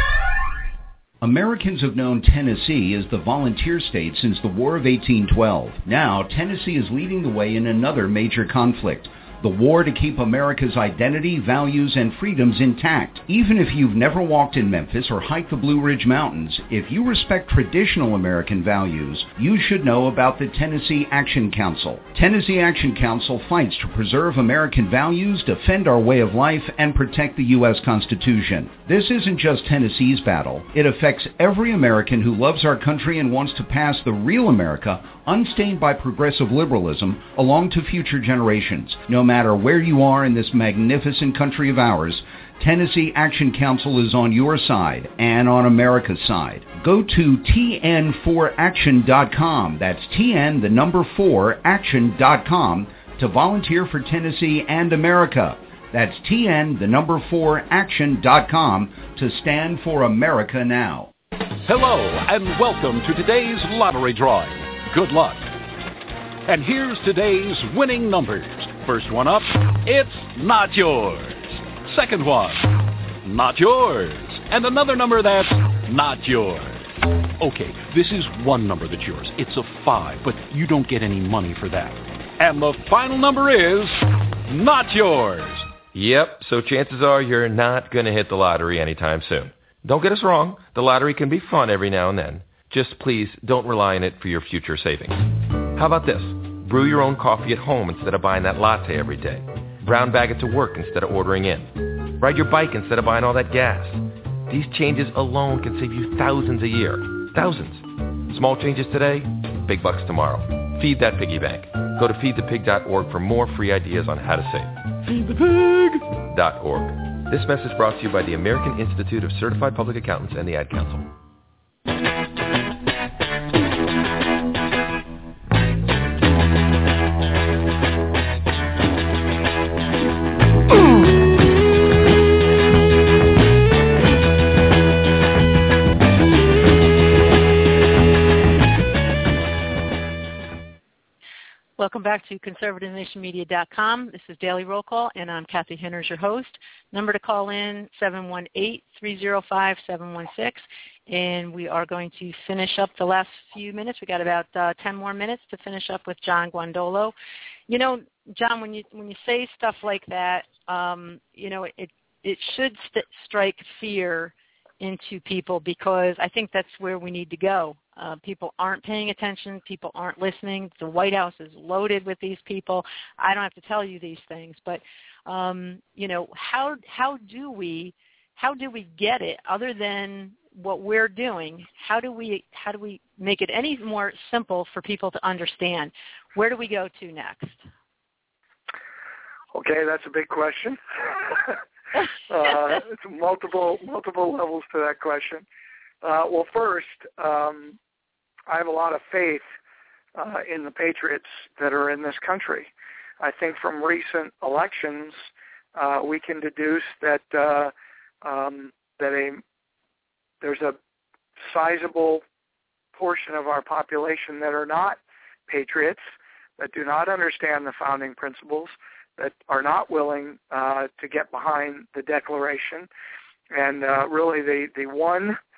Americans have known Tennessee as the volunteer state since the War of 1812. Now, Tennessee is leading the way in another major conflict, the war to keep America's identity, values, and freedoms intact. Even if you've never walked in Memphis or hiked the Blue Ridge Mountains, if you respect traditional American values, you should know about the Tennessee Action Council. Tennessee Action Council fights to preserve American values, defend our way of life, and protect the U.S. Constitution. This isn't just Tennessee's battle. It affects every American who loves our country and wants to pass the real America, unstained by progressive liberalism, along to future generations. No matter where you are in this magnificent country of ours, Tennessee Action Council is on your side and on America's side. Go to tn4action.com. That's TN, the number 4, action.com to volunteer for Tennessee and America. That's TN, the number 4, action.com to stand for America now. Hello, and welcome to today's lottery drawing. Good luck. And here's today's winning numbers. First one up, it's not yours. Second one, not yours. And another number that's not yours. Okay, this is one number that's yours. It's a 5, but you don't get any money for that. And the final number is not yours. Yep, so chances are you're not going to hit the lottery anytime soon. Don't get us wrong, the lottery can be fun every now and then. Just please don't rely on it for your future savings. How about this? Brew your own coffee at home instead of buying that latte every day. Brown bag it to work instead of ordering in. Ride your bike instead of buying all that gas. These changes alone can save you thousands a year. Thousands. Small changes today, big bucks tomorrow. Feed that piggy bank. Go to feedthepig.org for more free ideas on how to save. Feedthepig.org. This message brought to you by the American Institute of Certified Public Accountants and the Ad Council. Welcome back to ConservativeNationMedia.com. This is Daily Roll Call, and I'm Kathy Henners, your host. Number to call in, 718-305-716. And we are going to finish up the last few minutes. We got about 10 more minutes to finish up with John Guandolo. You know, John, when you say stuff like that, you know, it should strike fear into people, because I think that's where we need to go. People aren't paying attention. People aren't listening. The White House is loaded with these people. I don't have to tell you these things, but you know, how do we get it other than what we're doing? How do we make it any more simple for people to understand? Where do we go to next? Okay, that's a big question. It's multiple levels to that question. Well, first, I have a lot of faith in the patriots that are in this country. I think from recent elections, we can deduce that there's a sizable portion of our population that are not patriots, that do not understand the founding principles, that are not willing to get behind the Declaration. And really the one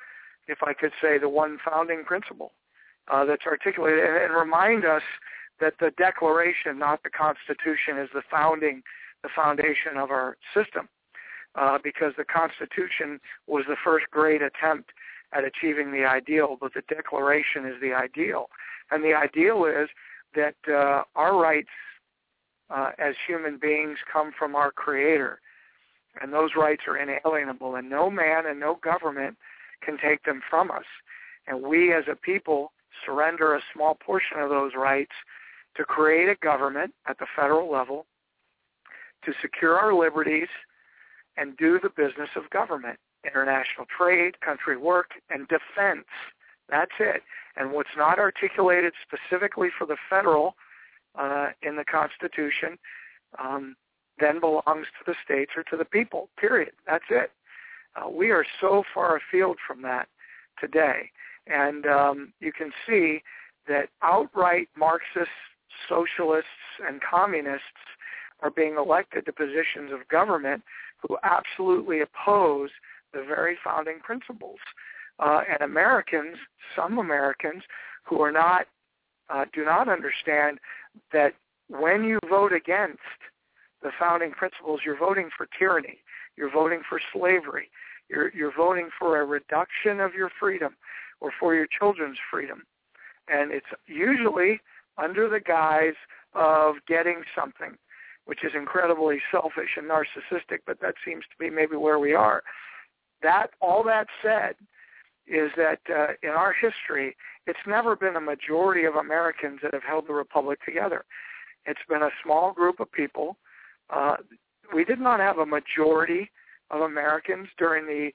if I could say, the one founding principle that's articulated, and remind us that the Declaration, not the Constitution, is the foundation of our system, because the Constitution was the first great attempt at achieving the ideal, but the Declaration is the ideal. And the ideal is that our rights as human beings come from our Creator, and those rights are inalienable, and no man and no government can take them from us. And we as a people surrender a small portion of those rights to create a government at the federal level to secure our liberties and do the business of government, international trade, country work, and defense. That's it. And what's not articulated specifically for the federal in the Constitution then belongs to the states or to the people, period. That's it. We are so far afield from that today. And you can see that outright Marxists, socialists, and communists are being elected to positions of government who absolutely oppose the very founding principles. And Americans, some Americans, who are not, do not understand that when you vote against the founding principles, you're voting for tyranny. You're voting for slavery. You're voting for a reduction of your freedom or for your children's freedom. And it's usually under the guise of getting something, which is incredibly selfish and narcissistic, but that seems to be maybe where we are. All that said is that in our history, it's never been a majority of Americans that have held the republic together. It's been a small group of people. We did not have a majority of Americans during the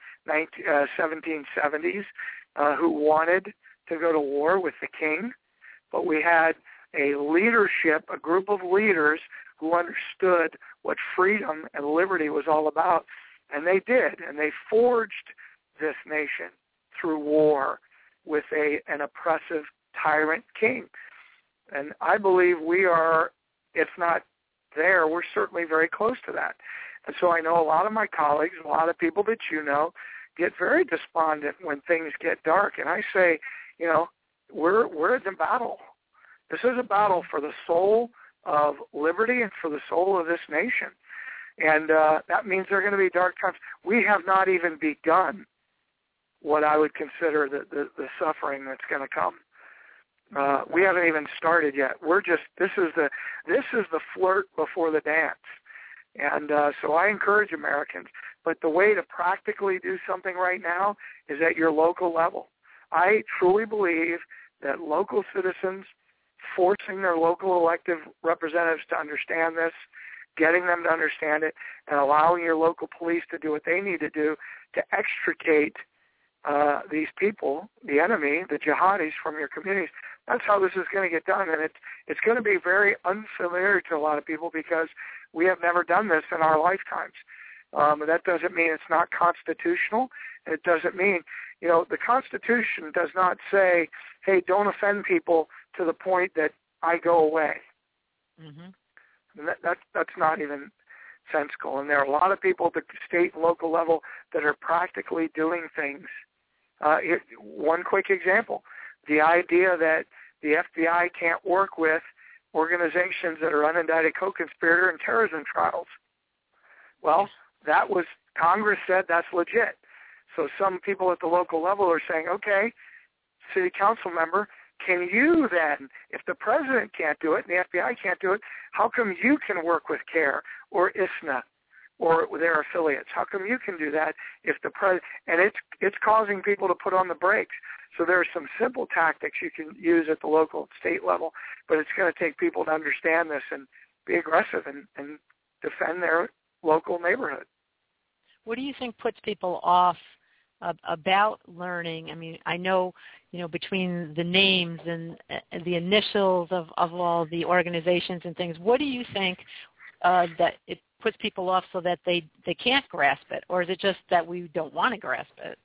1770s who wanted to go to war with the king, but we had a leadership, a group of leaders who understood what freedom and liberty was all about, and they did, and they forged this nation through war with an oppressive tyrant king. And I believe we are, if not there, we're certainly very close to that. And so I know a lot of my colleagues, a lot of people that you know, get very despondent when things get dark. And I say, you know, we're in a battle. This is a battle for the soul of liberty and for the soul of this nation. And that means there are going to be dark times. We have not even begun what I would consider the suffering that's going to come. We haven't even started yet. This is the flirt before the dance. And so I encourage Americans. But the way to practically do something right now is at your local level. I truly believe that local citizens forcing their local elected representatives to understand this, getting them to understand it, and allowing your local police to do what they need to do to extricate these people, the enemy, the jihadis, from your communities. That's how this is going to get done, and it's going to be very unfamiliar to a lot of people because we have never done this in our lifetimes. But that doesn't mean it's not constitutional. It doesn't mean, you know, the Constitution does not say, hey, don't offend people to the point that I go away. Mm-hmm. That's not even sensical. And there are a lot of people at the state and local level that are practically doing things. One quick example, the idea that the FBI can't work with organizations that are unindicted co-conspirator and terrorism trials. Well, that was, Congress said that's legit. So some people at the local level are saying, okay, city council member, can you then, if the president can't do it and the FBI can't do it, how come you can work with CARE or ISNA or their affiliates? How come you can do that if the president, and it's causing people to put on the brakes. So there are some simple tactics you can use at the local and state level, but it's going to take people to understand this and be aggressive and defend their local neighborhood. What do you think puts people off about learning? I mean, I know, you know, between the names and the initials of all the organizations and things, what do you think that it puts people off so that they can't grasp it? Or is it just that we don't want to grasp it?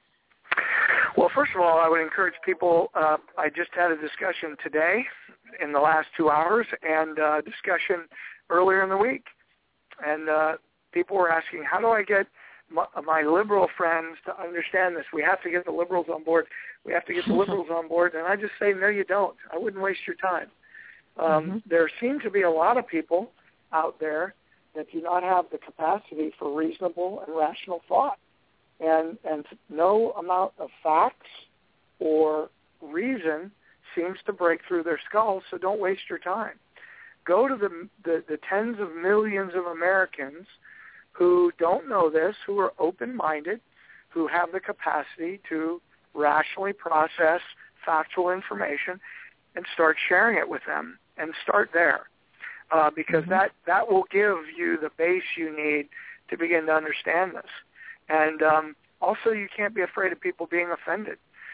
Well, first of all, I would encourage people, I just had a discussion today in the last 2 hours and a discussion earlier in the week. And people were asking, how do I get my liberal friends to understand this. We have to get the liberals on board. We have to get the liberals on board. And I just say, no, you don't. I wouldn't waste your time. There seem to be a lot of people out there that do not have the capacity for reasonable and rational thought. And no amount of facts or reason seems to break through their skulls, so don't waste your time. Go to the tens of millions of Americans who don't know this, who are open-minded, who have the capacity to rationally process factual information and start sharing it with them, and start there. Because that will give you the base you need to begin to understand this. And also, you can't be afraid of people being offended.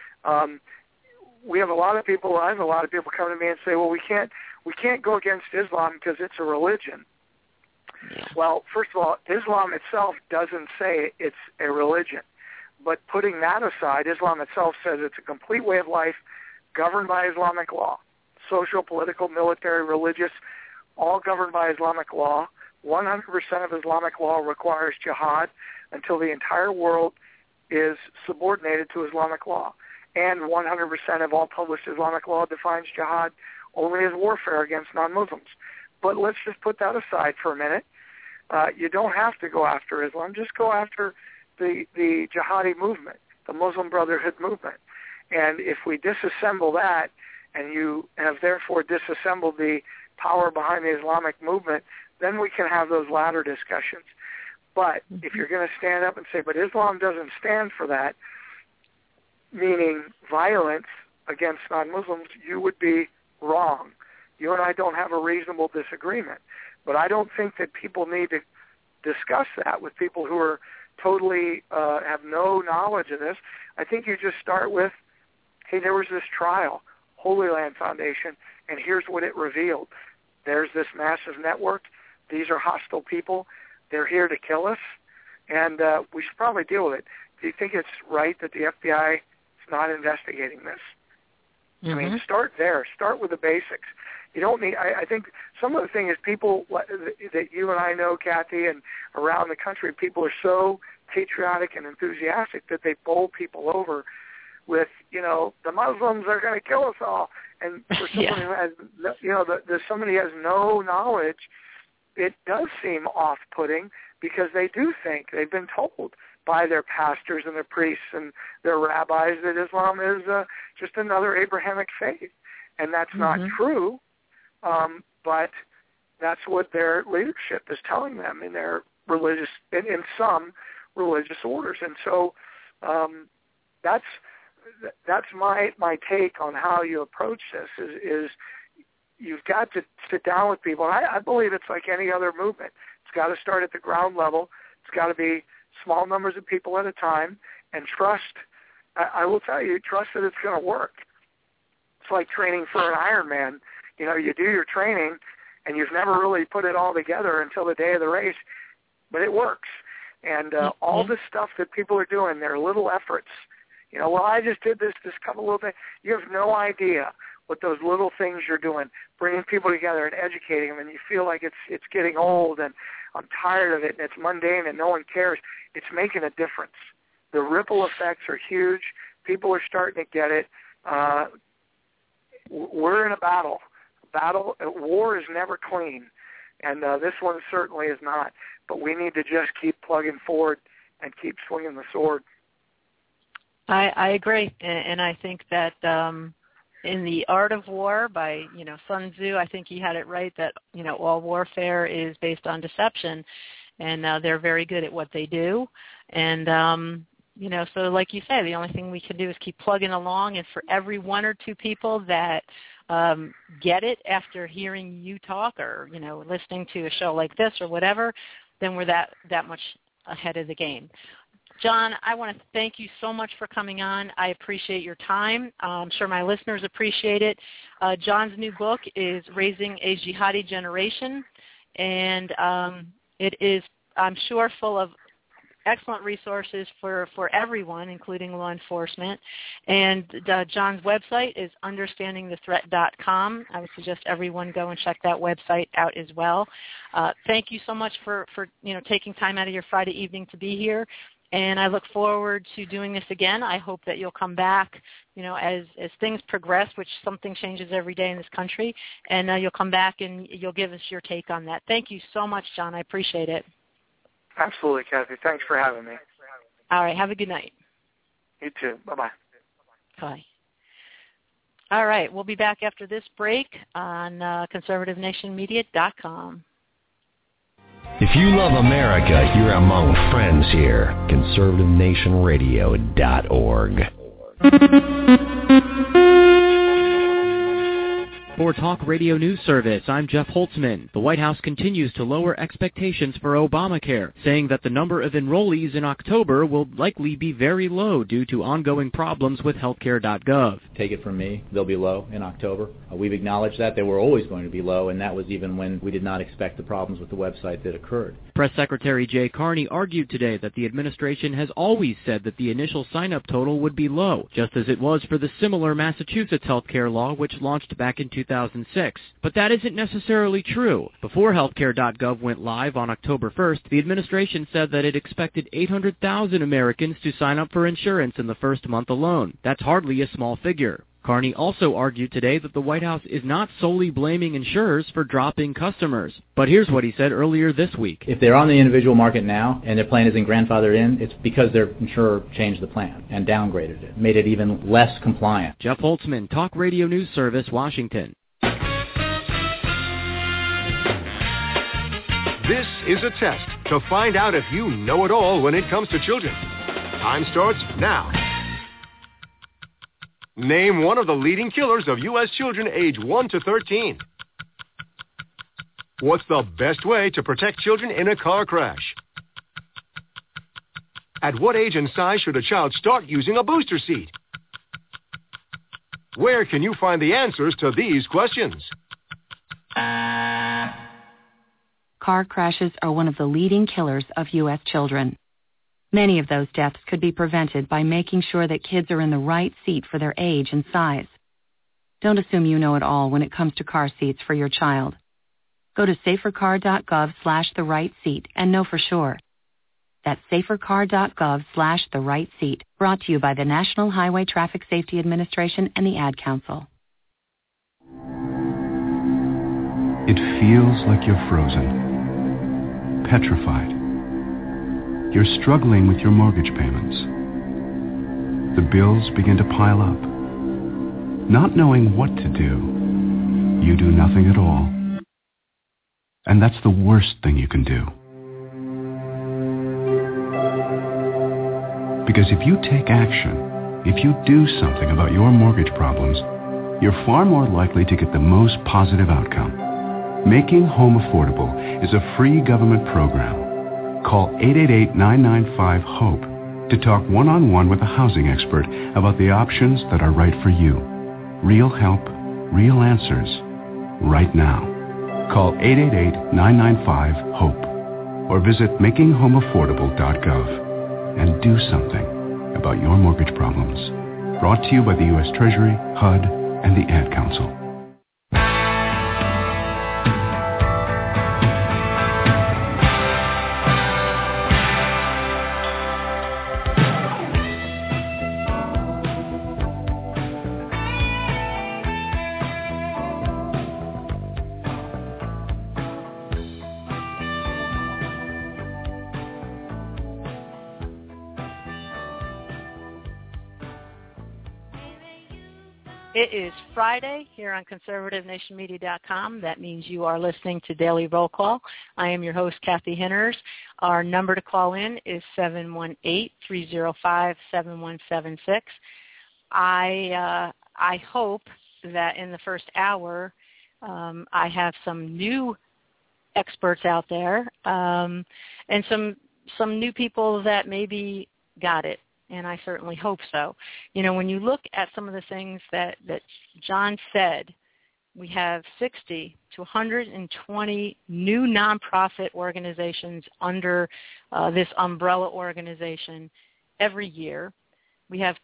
I have a lot of people come to me and say, well, we can't go against Islam because it's a religion. Yeah. Well, first of all, Islam itself doesn't say it's a religion. But putting that aside, Islam itself says it's a complete way of life governed by Islamic law. Social, political, military, religious, all governed by Islamic law. 100% of Islamic law requires jihad until the entire world is subordinated to Islamic law. And 100% of all published Islamic law defines jihad only as warfare against non-Muslims. But let's just put that aside for a minute. You don't have to go after Islam. Just go after the jihadi movement, the Muslim Brotherhood movement. And if we disassemble that, and you have therefore disassembled the power behind the Islamic movement, then we can have those latter discussions. But if you're going to stand up and say, but Islam doesn't stand for that, meaning violence against non-Muslims, you would be wrong. You and I don't have a reasonable disagreement. But I don't think that people need to discuss that with people who are totally have no knowledge of this. I think you just start with, hey, there was this trial, Holy Land Foundation, and here's what it revealed. There's this massive network. These are hostile people. They're here to kill us, and we should probably deal with it. Do you think it's right that the FBI is not investigating this? I mean, start there. Start with the basics. You don't need, I think some of the thing is people that you and I know, Kathy, and around the country, people are so patriotic and enthusiastic that they bowl people over with, the Muslims are going to kill us all. And for someone who has, somebody who has no knowledge, it does seem off-putting because they do think, they've been told by their pastors and their priests and their rabbis that Islam is just another Abrahamic faith. And that's not true, but that's what their leadership is telling them in their religious, in some religious orders. And so that's my take on how you approach this is you've got to sit down with people. I believe it's like any other movement. It's got to start at the ground level. It's got to be small numbers of people at a time, and trust. I will tell you, trust that it's going to work. It's like training for an Ironman. You do your training, and you've never really put it all together until the day of the race, but it works. And all the stuff that people are doing, their little efforts, well, I just did this couple little things. You have no idea what those little things you're doing, bringing people together and educating them, and you feel like it's getting old and I'm tired of it and it's mundane and no one cares. It's making a difference. The ripple effects are huge. People are starting to get it. We're in a battle. War is never clean, and this one certainly is not. But we need to just keep plugging forward and keep swinging the sword. I agree, and I think that in The Art of War by Sun Tzu, I think he had it right that all warfare is based on deception, and they're very good at what they do. And so like you say, the only thing we can do is keep plugging along, and for every one or two people that get it after hearing you talk or listening to a show like this or whatever, then we're that much ahead of the game. John, I want to thank you so much for coming on. I appreciate your time. I'm sure my listeners appreciate it. John's new book is Raising a Jihadi Generation, and it is, I'm sure, full of excellent resources for everyone, including law enforcement. And John's website is understandingthethreat.com. I would suggest everyone go and check that website out as well. Thank you so much for taking time out of your Friday evening to be here. And I look forward to doing this again. I hope that you'll come back, as things progress, which something changes every day in this country, and you'll come back and you'll give us your take on that. Thank you so much, John. I appreciate it. Absolutely, Kathy. Thanks for having me. All right. Have a good night. You too. Bye-bye. Bye. All right. We'll be back after this break on conservativenationmedia.com. If you love America, you're among friends here. conservativenationradio.org. For Talk Radio News Service, I'm Jeff Holtzman. The White House continues to lower expectations for Obamacare, saying that the number of enrollees in October will likely be very low due to ongoing problems with healthcare.gov. Take it from me, they'll be low in October. We've acknowledged that. They were always going to be low, and that was even when we did not expect the problems with the website that occurred. Press Secretary Jay Carney argued today that the administration has always said that the initial sign-up total would be low, just as it was for the similar Massachusetts healthcare law, which launched back in 2006. But that isn't necessarily true. Before healthcare.gov went live on October 1st, the administration said that it expected 800,000 Americans to sign up for insurance in the first month alone. That's hardly a small figure. Carney also argued today that the White House is not solely blaming insurers for dropping customers. But here's what he said earlier this week. If they're on the individual market now and their plan isn't grandfathered in, it's because their insurer changed the plan and downgraded it, made it even less compliant. Jeff Holtzman, Talk Radio News Service, Washington. This is a test to find out if you know it all when it comes to children. Time starts now. Name one of the leading killers of U.S. children age 1 to 13. What's the best way to protect children in a car crash? At what age and size should a child start using a booster seat? Where can you find the answers to these questions? Car crashes are one of the leading killers of U.S. children. Many of those deaths could be prevented by making sure that kids are in the right seat for their age and size. Don't assume you know it all when it comes to car seats for your child. Go to safercar.gov/the-right-seat and know for sure. That's safercar.gov/the-right-seat, brought to you by the National Highway Traffic Safety Administration and the Ad Council. It feels like you're frozen, petrified. You're struggling with your mortgage payments. The bills begin to pile up. Not knowing what to do, you do nothing at all. And that's the worst thing you can do. Because if you take action, if you do something about your mortgage problems, you're far more likely to get the most positive outcome. Making Home Affordable is a free government program. Call 888-995-HOPE to talk one-on-one with a housing expert about the options that are right for you. Real help, real answers, right now. Call 888-995-HOPE or visit makinghomeaffordable.gov and do something about your mortgage problems. Brought to you by the U.S. Treasury, HUD, and the Ad Council. It is Friday here on conservativenationmedia.com. That means you are listening to Daily Roll Call. I am your host, Kathy Henners. Our number to call in is 718-305-7176. I hope that in the first hour I have some new experts out there and some new people that maybe got it. And I certainly hope so. You know, when you look at some of the things that John said, we have 60 to 120 new nonprofit organizations under this umbrella organization every year. We have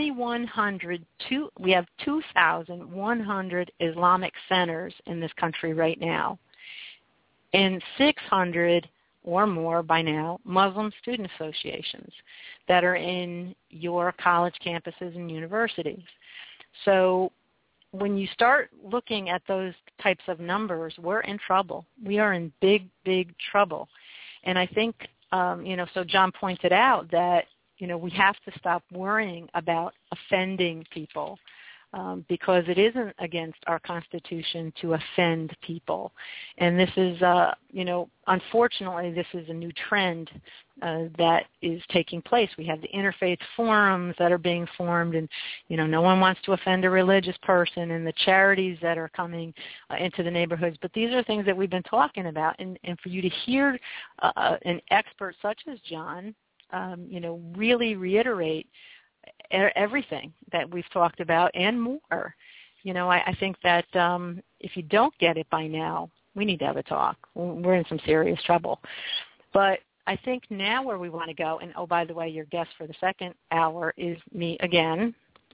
2,100 Islamic centers in this country right now, and 600 or more by now Muslim student associations that are in your college campuses and universities. So when you start looking at those types of numbers, we're in trouble. We are in big, big trouble. And I think, so John pointed out that, we have to stop worrying about offending people because it isn't against our Constitution to offend people. And this is, unfortunately, this is a new trend that is taking place. We have the interfaith forums that are being formed, and, no one wants to offend a religious person, and the charities that are coming into the neighborhoods. But these are things that we've been talking about. And for you to hear an expert such as John, really reiterate everything that we've talked about and more. I think that if you don't get it by now, we need to have a talk. We're in some serious trouble. But I think now where we want to go, and by the way, your guest for the second hour is me again.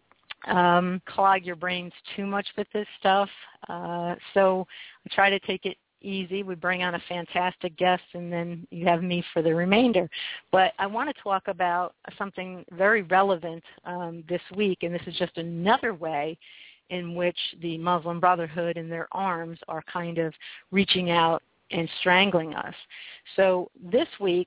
Clog your brains too much with this stuff. So I try to take it easy. We bring on a fantastic guest, and then you have me for the remainder. But I want to talk about something very relevant this week, and this is just another way in which the Muslim Brotherhood and their arms are kind of reaching out and strangling us. So this week,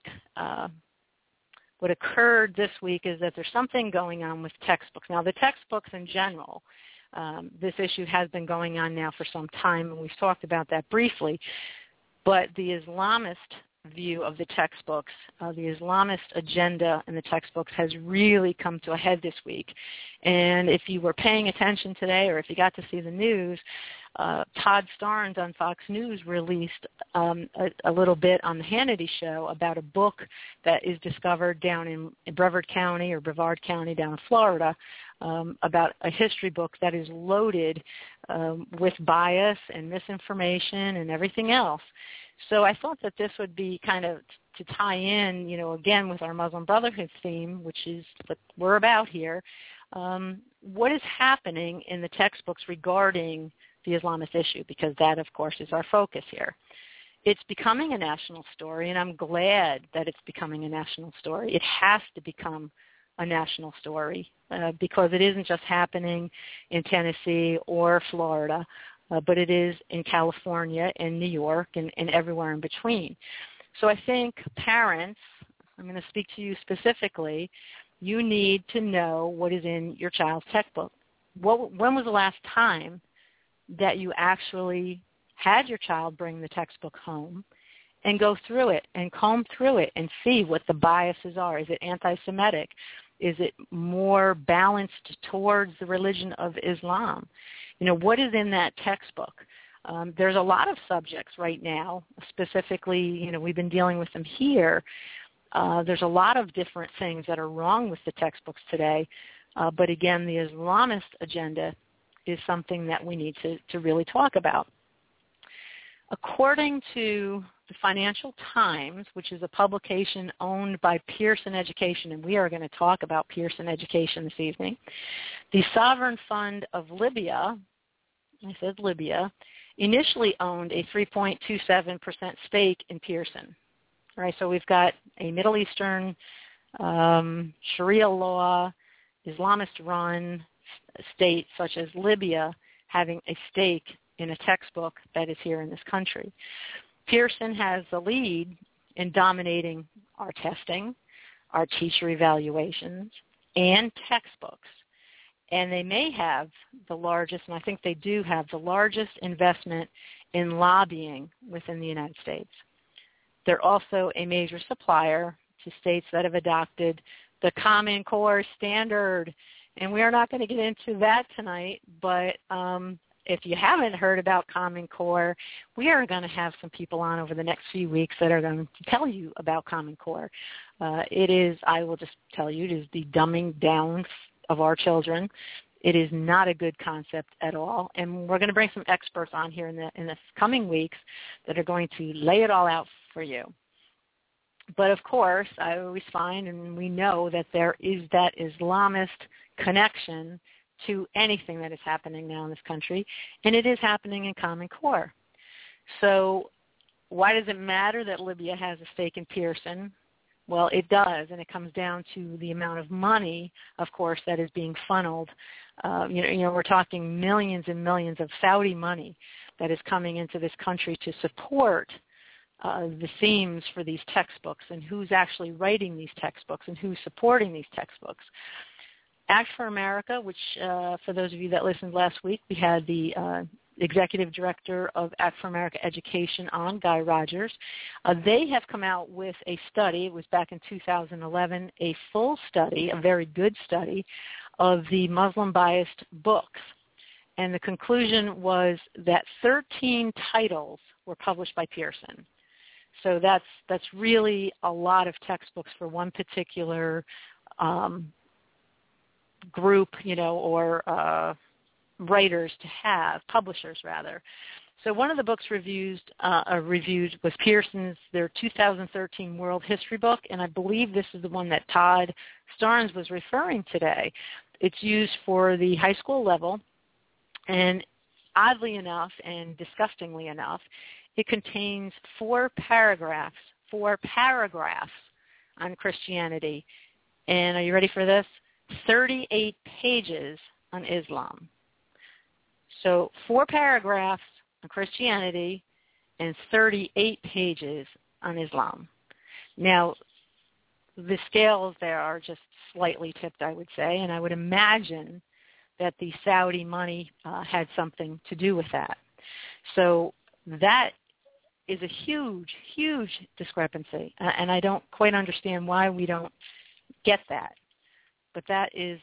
what occurred this week is that there's something going on with textbooks. Now, the textbooks in general, this issue has been going on now for some time, and we've talked about that briefly. But the Islamist view of the textbooks, the Islamist agenda in the textbooks has really come to a head this week. And if you were paying attention today, or if you got to see the news, Todd Starnes on Fox News released a little bit on the Hannity show about a book that is discovered down in Brevard County down in Florida, about a history book that is loaded with bias and misinformation and everything else. So I thought that this would be kind of to tie in, again with our Muslim Brotherhood theme, which is what we're about here. What is happening in the textbooks regarding the Islamist issue? Because that, of course, is our focus here. It's becoming a national story, and I'm glad that it's becoming a national story. It has to become a national story because it isn't just happening in Tennessee or Florida, but it is in California and New York and everywhere in between. So I think parents, I'm going to speak to you specifically, you need to know what is in your child's textbook. When was the last time that you actually had your child bring the textbook home and go through it and comb through it and see what the biases are? Is it anti-Semitic? Is it more balanced towards the religion of Islam? What is in that textbook? There's a lot of subjects right now, specifically, we've been dealing with them here. There's a lot of different things that are wrong with the textbooks today. But again, the Islamist agenda is something that we need to really talk about. According to the Financial Times, which is a publication owned by Pearson Education, and we are going to talk about Pearson Education this evening, the Sovereign Fund of Libya, I said Libya, initially owned a 3.27% stake in Pearson. All right, so we've got a Middle Eastern Sharia law, Islamist-run state such as Libya having a stake in a textbook that is here in this country. Pearson has the lead in dominating our testing, our teacher evaluations, and textbooks. And they may have the largest, and I think they do have the largest investment in lobbying within the United States. They're also a major supplier to states that have adopted the Common Core standard. And we are not going to get into that tonight, but if you haven't heard about Common Core, we are going to have some people on over the next few weeks that are going to tell you about Common Core. It is, I will just tell you, it is the dumbing down of our children. It is not a good concept at all, and we're going to bring some experts on here in the coming weeks that are going to lay it all out for you. But of course, I always find, and we know, that there is that Islamist connection to anything that is happening now in this country, and it is happening in Common Core. So why does it matter that Libya has a stake in Pearson? Well, it does, and it comes down to the amount of money, of course, that is being funneled. We're talking millions and millions of Saudi money that is coming into this country to support the themes for these textbooks and who's actually writing these textbooks and who's supporting these textbooks. Act for America, which for those of you that listened last week, we had the Executive Director of Act for America Education on, Guy Rogers. They have come out with a study, it was back in 2011, a full study, a very good study, of the Muslim-biased books. And the conclusion was that 13 titles were published by Pearson. So that's really a lot of textbooks for one particular group, or writers to have, publishers rather. So one of the books reviewed was Pearson's, their 2013 World History book, and I believe this is the one that Todd Starnes was referring today. It's used for the high school level, and oddly enough and disgustingly enough, it contains 4 paragraphs on Christianity. And are you ready for this? 38 pages on Islam. So 4 paragraphs on Christianity and 38 pages on Islam. Now, the scales there are just slightly tipped, I would say, and I would imagine that the Saudi money had something to do with that. So that is a huge, huge discrepancy, and I don't quite understand why we don't get that. But that is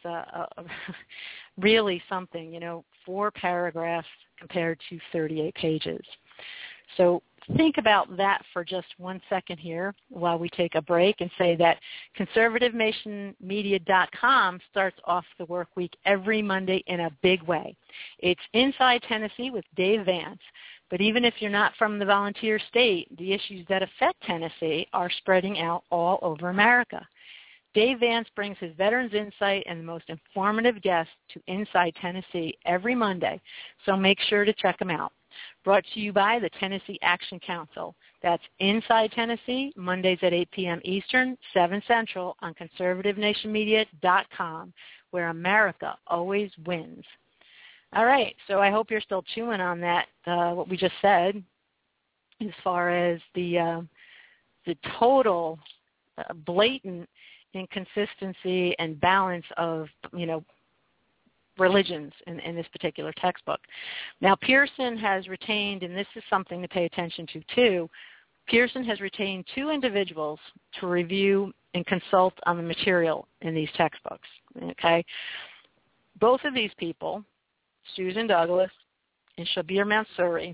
really something, 4 paragraphs compared to 38 pages. So think about that for just 1 second here while we take a break and say that conservativenationmedia.com starts off the work week every Monday in a big way. It's Inside Tennessee with Dave Vance. But even if you're not from the volunteer state, the issues that affect Tennessee are spreading out all over America. Dave Vance brings his veterans insight and the most informative guests to Inside Tennessee every Monday, so make sure to check him out. Brought to you by the Tennessee Action Council. That's Inside Tennessee, Mondays at 8 p.m. Eastern, 7 Central on conservativenationmedia.com, where America always wins. All right, so I hope you're still chewing on that, what we just said, as far as the total blatant inconsistency and balance of, religions in this particular textbook. Now, Pearson has retained, and this is something to pay attention to too, Pearson has retained 2 individuals to review and consult on the material in these textbooks. Okay, both of these people, Susan Douglas and Shabir Mansouri,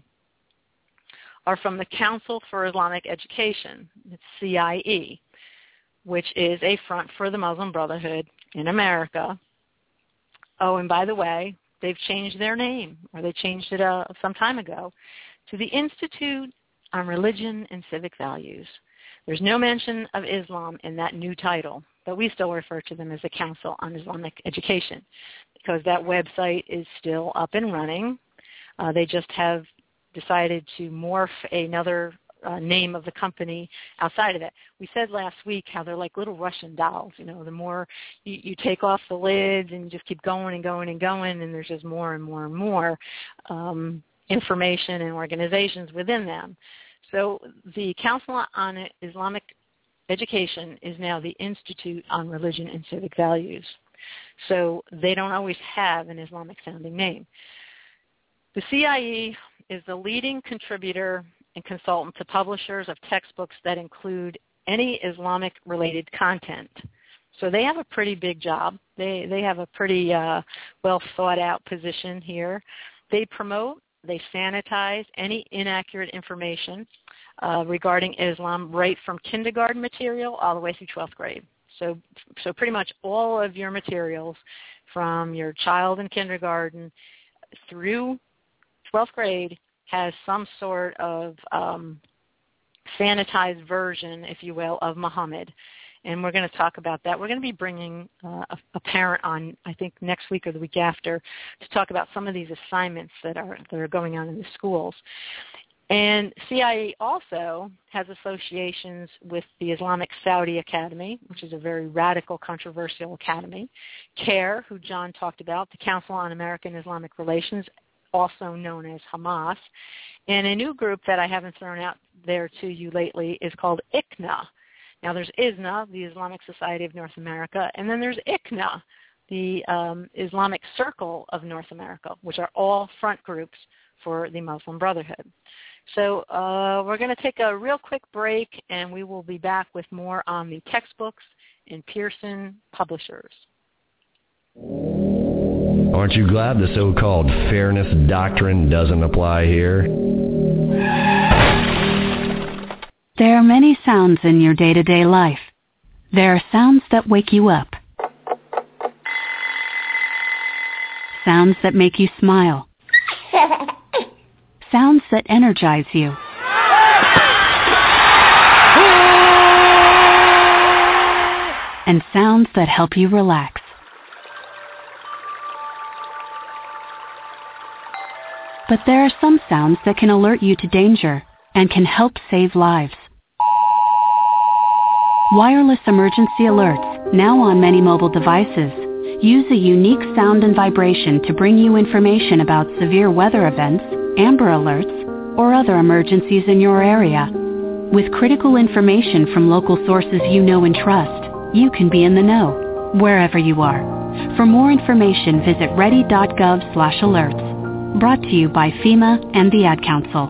are from the Council for Islamic Education, it's CIE, which is a front for the Muslim Brotherhood in America. Oh, and by the way, they've changed their name, or they changed it some time ago, to the Institute on Religion and Civic Values. There's no mention of Islam in that new title, but we still refer to them as the Council on Islamic Education because that website is still up and running. They just have decided to morph another name of the company outside of it. We said last week how they're like little Russian dolls. The more you take off the lids and you just keep going and going and going, and there's just more and more and more information and organizations within them. So the Council on Islamic Education is now the Institute on Religion and Civic Values. So they don't always have an Islamic-sounding name. The CIE is the leading contributor and consultant to publishers of textbooks that include any Islamic-related content. So they have a pretty big job. They have a pretty well thought-out position here. They promote, they sanitize any inaccurate information regarding Islam right from kindergarten material all the way through 12th grade. So pretty much all of your materials from your child in kindergarten through 12th grade has some sort of sanitized version, if you will, of Muhammad. And we're going to talk about that. We're going to be bringing a parent on, I think, next week or the week after to talk about some of these assignments that are going on in the schools. And CIA also has associations with the Islamic Saudi Academy, which is a very radical, controversial academy, CARE, who John talked about, the Council on American Islamic Relations, also known as Hamas. And a new group that I haven't thrown out there to you lately is called ICNA. Now, there's ISNA, the Islamic Society of North America, and then there's ICNA, the Islamic Circle of North America, which are all front groups for the Muslim Brotherhood. So we're going to take a real quick break, and we will be back with more on the textbooks and Pearson publishers. Aren't you glad the so-called fairness doctrine doesn't apply here? There are many sounds in your day-to-day life. There are sounds that wake you up. Sounds that make you smile. Sounds that energize you. And sounds that help you relax. But there are some sounds that can alert you to danger and can help save lives. Wireless emergency alerts, now on many mobile devices, use a unique sound and vibration to bring you information about severe weather events, Amber Alerts, or other emergencies in your area. With critical information from local sources you know and trust, you can be in the know, wherever you are. For more information, visit ready.gov/alerts. Brought to you by FEMA and the Ad Council.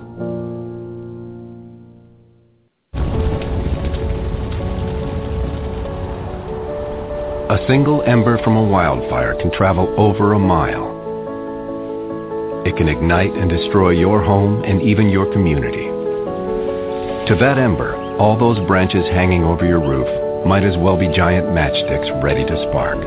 A single ember from a wildfire can travel over a mile. It can ignite and destroy your home and even your community. To that ember, all those branches hanging over your roof might as well be giant matchsticks ready to spark.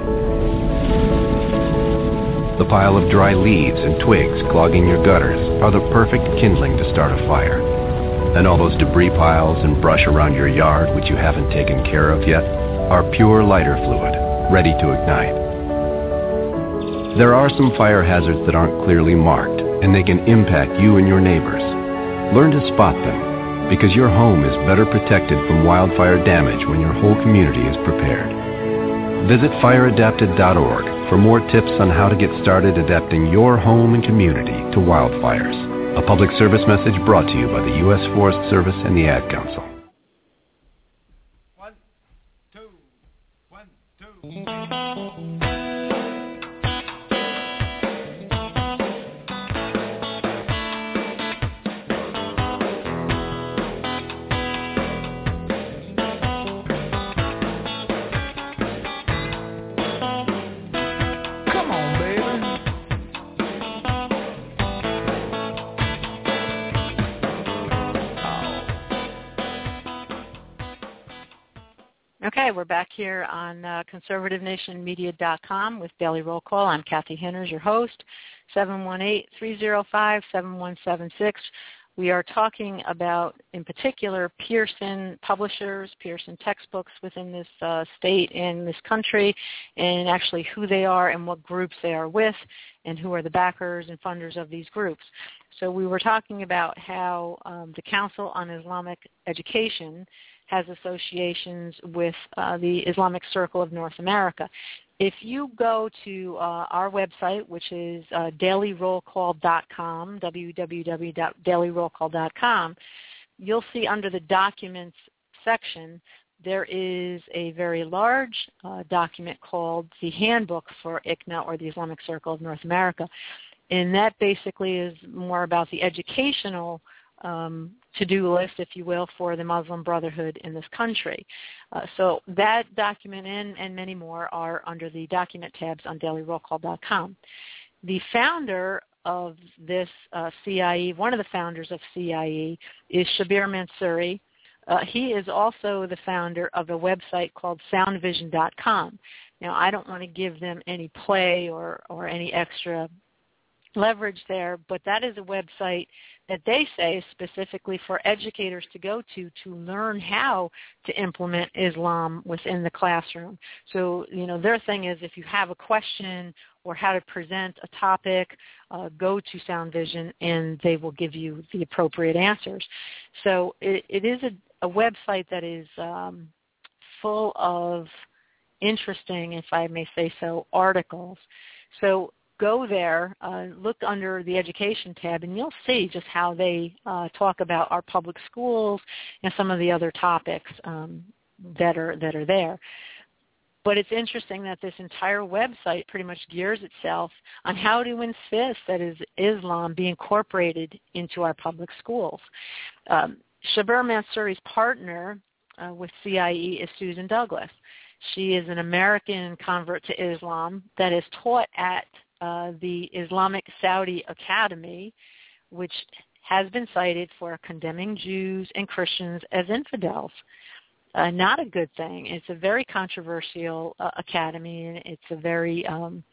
The pile of dry leaves and twigs clogging your gutters are the perfect kindling to start a fire. And all those debris piles and brush around your yard which you haven't taken care of yet are pure lighter fluid, ready to ignite. There are some fire hazards that aren't clearly marked, and they can impact you and your neighbors. Learn to spot them, because your home is better protected from wildfire damage when your whole community is prepared. Visit fireadapted.org for more tips on how to get started adapting your home and community to wildfires. A public service message brought to you by the U.S. Forest Service and the Ad Council. 1, 2, 1, 2. Okay, we're back here on conservativenationmedia.com with Daily Roll Call. I'm Kathy Henners, your host, 718-305-7176. We are talking about, in particular, Pearson publishers, Pearson textbooks within this state and this country, and actually who they are and what groups they are with, and who are the backers and funders of these groups. So we were talking about how the Council on Islamic Education has associations with the Islamic Circle of North America. If you go to our website, which is dailyrollcall.com, www.dailyrollcall.com, you'll see under the documents section, there is a very large document called the Handbook for ICNA, or the Islamic Circle of North America. And that basically is more about the educational to-do list, if you will, for the Muslim Brotherhood in this country. So that document and many more are under the document tabs on dailyrollcall.com. The founder of this CIE, one of the founders of CIE, is Shabir Mansouri, He is also the founder of a website called soundvision.com. Now, I don't want to give them any play or any extra leverage there, but that is a website that they say is specifically for educators to go to learn how to implement Islam within the classroom. So, their thing is if you have a question or how to present a topic, go to Sound Vision and they will give you the appropriate answers. So it is a website that is full of interesting, if I may say so, articles. So go there, look under the education tab, and you'll see just how they talk about our public schools and some of the other topics that are there. But it's interesting that this entire website pretty much gears itself on how to insist that Islam be incorporated into our public schools. Shabir Mansouri's partner with CIE is Susan Douglas. She is an American convert to Islam that is taught at the Islamic Saudi Academy, which has been cited for condemning Jews and Christians as infidels. Not a good thing. It's a very controversial academy, and it's a very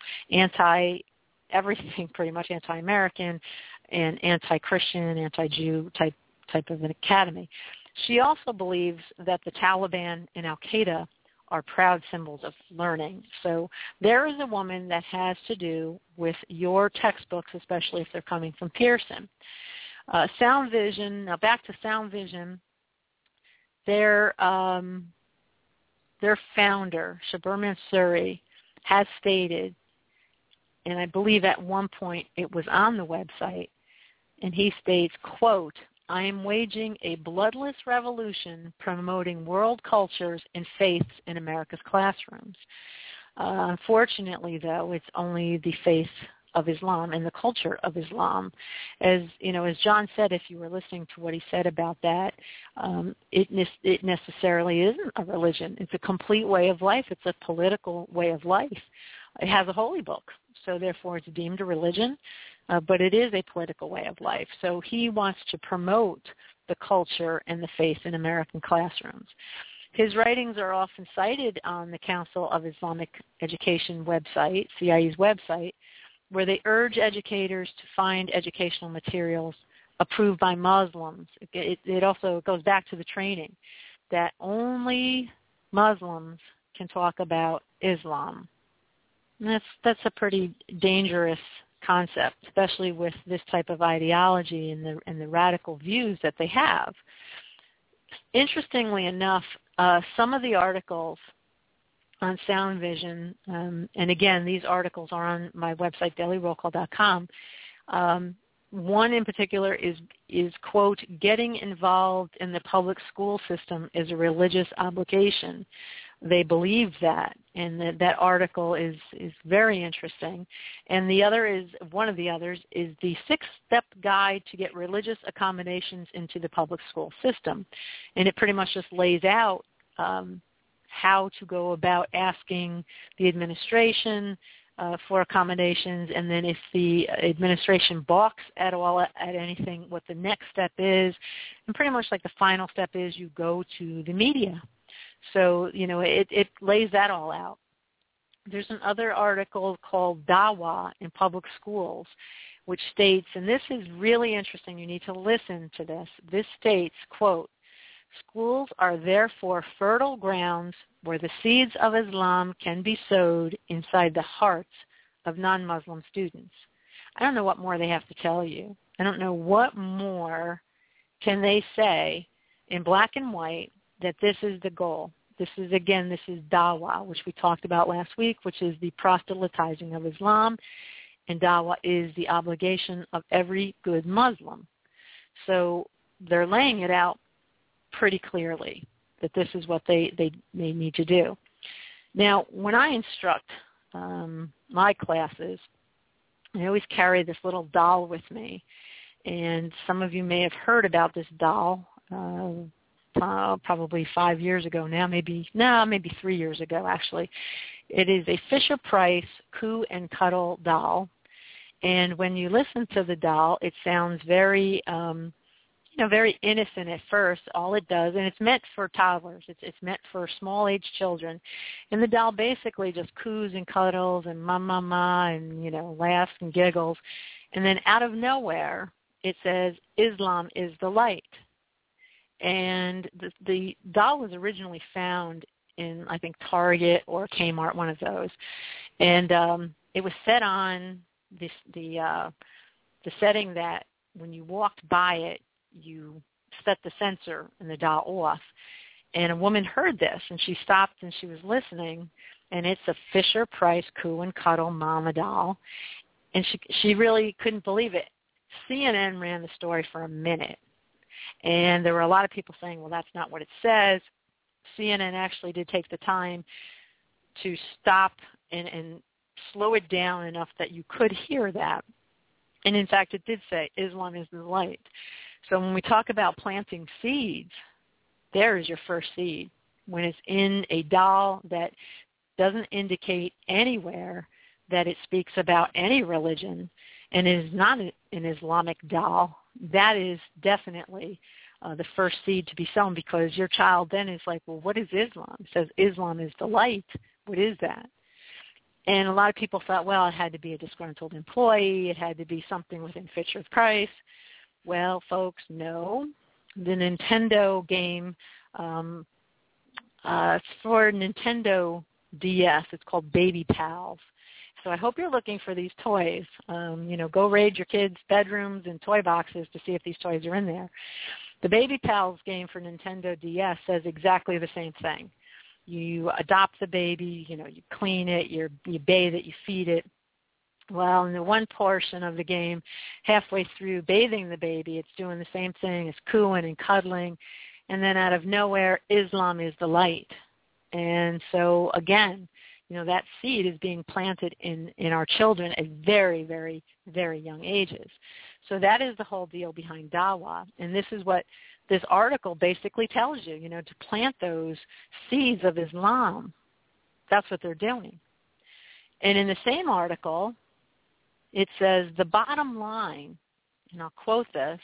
everything pretty much anti-American and anti-Christian, anti-Jew type of an academy. She also believes that the Taliban and Al-Qaeda are proud symbols of learning. So there is a woman that has to do with your textbooks, especially if they're coming from Pearson. Sound Vision, now back to Sound Vision, their founder, Shabir Mansouri, has stated, and I believe at one point it was on the website, and he states, quote, "I am waging a bloodless revolution promoting world cultures and faiths in America's classrooms." Unfortunately, though, it's only the faith of Islam and the culture of Islam. As John said, if you were listening to what he said about that, it necessarily isn't a religion. It's a complete way of life. It's a political way of life. It has a holy book, so therefore it's deemed a religion. But it is a political way of life. So he wants to promote the culture and the faith in American classrooms. His writings are often cited on the Council of Islamic Education website, CIE's website, where they urge educators to find educational materials approved by Muslims. It also goes back to the training that only Muslims can talk about Islam. And that's a pretty dangerous concept, especially with this type of ideology and the radical views that they have. Interestingly enough, some of the articles on Sound Vision, and again, these articles are on my website, dailyrollcall.com. One in particular is, quote, "Getting involved in the public school system is a religious obligation." They believe that, and that article is very interesting. And one of the others is the 6-step guide to get religious accommodations into the public school system. And it pretty much just lays out how to go about asking the administration for accommodations, and then if the administration balks at anything, what the next step is. And pretty much like the final step is you go to the media. So, it lays that all out. There's another article called Dawah in Public Schools, which states, and this is really interesting, you need to listen to this. This states, quote, "Schools are therefore fertile grounds where the seeds of Islam can be sowed inside the hearts of non-Muslim students." I don't know what more they have to tell you. I don't know what more can they say in black and white that this is the goal. This is Dawah, which we talked about last week, which is the proselytizing of Islam, and Dawah is the obligation of every good Muslim. So they're laying it out pretty clearly that this is what they need to do. Now, when I instruct my classes, I always carry this little doll with me, and some of you may have heard about this doll probably 5 years ago now, maybe 3 years ago, actually. It is a Fisher-Price Coo and Cuddle doll, and when you listen to the doll, it sounds very, very innocent at first. All it does, and it's meant for toddlers. It's meant for small-age children. And the doll basically just coos and cuddles and ma, and, laughs and giggles. And then out of nowhere, it says, Islam is the light. And the doll was originally found in, I think, Target or Kmart, one of those. And it was set on the setting that when you walked by it, you set the sensor and the doll off. And a woman heard this, and she stopped and she was listening, and it's a Fisher-Price Coo and Cuddle Mama doll. And she really couldn't believe it. CNN ran the story for a minute. And there were a lot of people saying, well, that's not what it says. CNN actually did take the time to stop and slow it down enough that you could hear that. And in fact, it did say, Islam is the light. So when we talk about planting seeds, there is your first seed. When it's in a doll that doesn't indicate anywhere that it speaks about any religion and is not an Islamic doll, that is definitely the first seed to be sown, because your child then is like, well, what is Islam? It says Islam is the light. What is that? And a lot of people thought, well, it had to be a disgruntled employee. It had to be something within Fisher-Price. Well, folks, no. The Nintendo game, it's for Nintendo DS. It's called Baby Pals. So I hope you're looking for these toys. Go raid your kids' bedrooms and toy boxes to see if these toys are in there. The Baby Pals game for Nintendo DS says exactly the same thing. You adopt the baby, you clean it, you bathe it, you feed it. Well, in the one portion of the game, halfway through bathing the baby, it's doing the same thing. It's cooing and cuddling. And then out of nowhere, Islam is the light. And so, again, that seed is being planted in our children at very, very, very young ages. So that is the whole deal behind Dawah. And this is what this article basically tells you, to plant those seeds of Islam. That's what they're doing. And in the same article, it says the bottom line, and I'll quote this,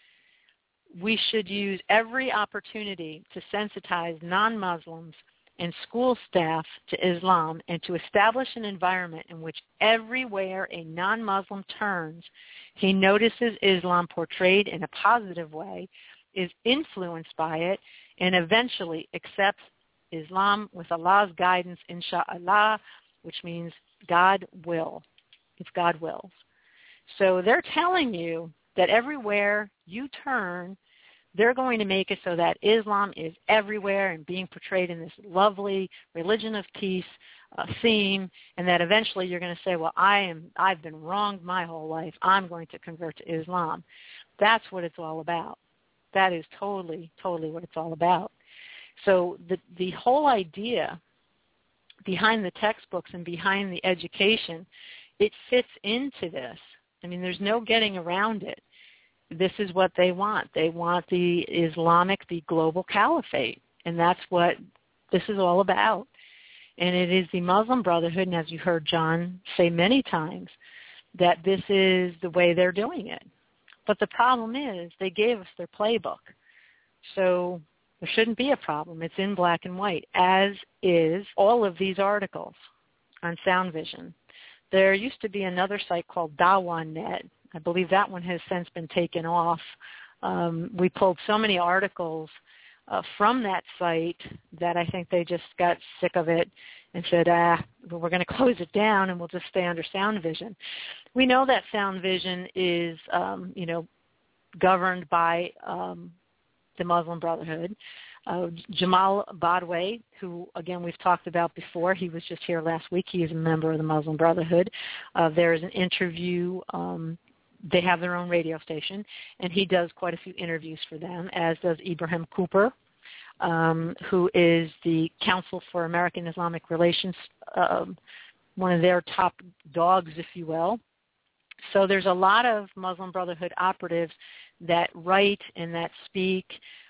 we should use every opportunity to sensitize non-Muslims and school staff to Islam and to establish an environment in which everywhere a non-Muslim turns, he notices Islam portrayed in a positive way, is influenced by it, and eventually accepts Islam with Allah's guidance, insha'Allah, which means God will, if God wills. So they're telling you that everywhere you turn, they're going to make it so that Islam is everywhere and being portrayed in this lovely religion of peace theme, and that eventually you're going to say, well, I've been wronged my whole life. I'm going to convert to Islam. That's what it's all about. That is totally, totally what it's all about. So the whole idea behind the textbooks and behind the education, it fits into this. I mean, there's no getting around it. This is what they want. They want the global caliphate, and that's what this is all about. And it is the Muslim Brotherhood, and as you heard John say many times, that this is the way they're doing it. But the problem is they gave us their playbook. So there shouldn't be a problem. It's in black and white, as is all of these articles on Sound Vision. There used to be another site called Dawah.net. I believe that one has since been taken off. We pulled so many articles from that site that I think they just got sick of it and said, we're going to close it down and we'll just stay under Sound Vision. We know that Sound Vision is, governed by the Muslim Brotherhood. Jamal Badwe, who, again, we've talked about before, he was just here last week. He is a member of the Muslim Brotherhood. There is an interview. They have their own radio station, and he does quite a few interviews for them, as does Ibrahim Cooper, who is the Council for American Islamic Relations, one of their top dogs, if you will. So there's a lot of Muslim Brotherhood operatives that write and that speak,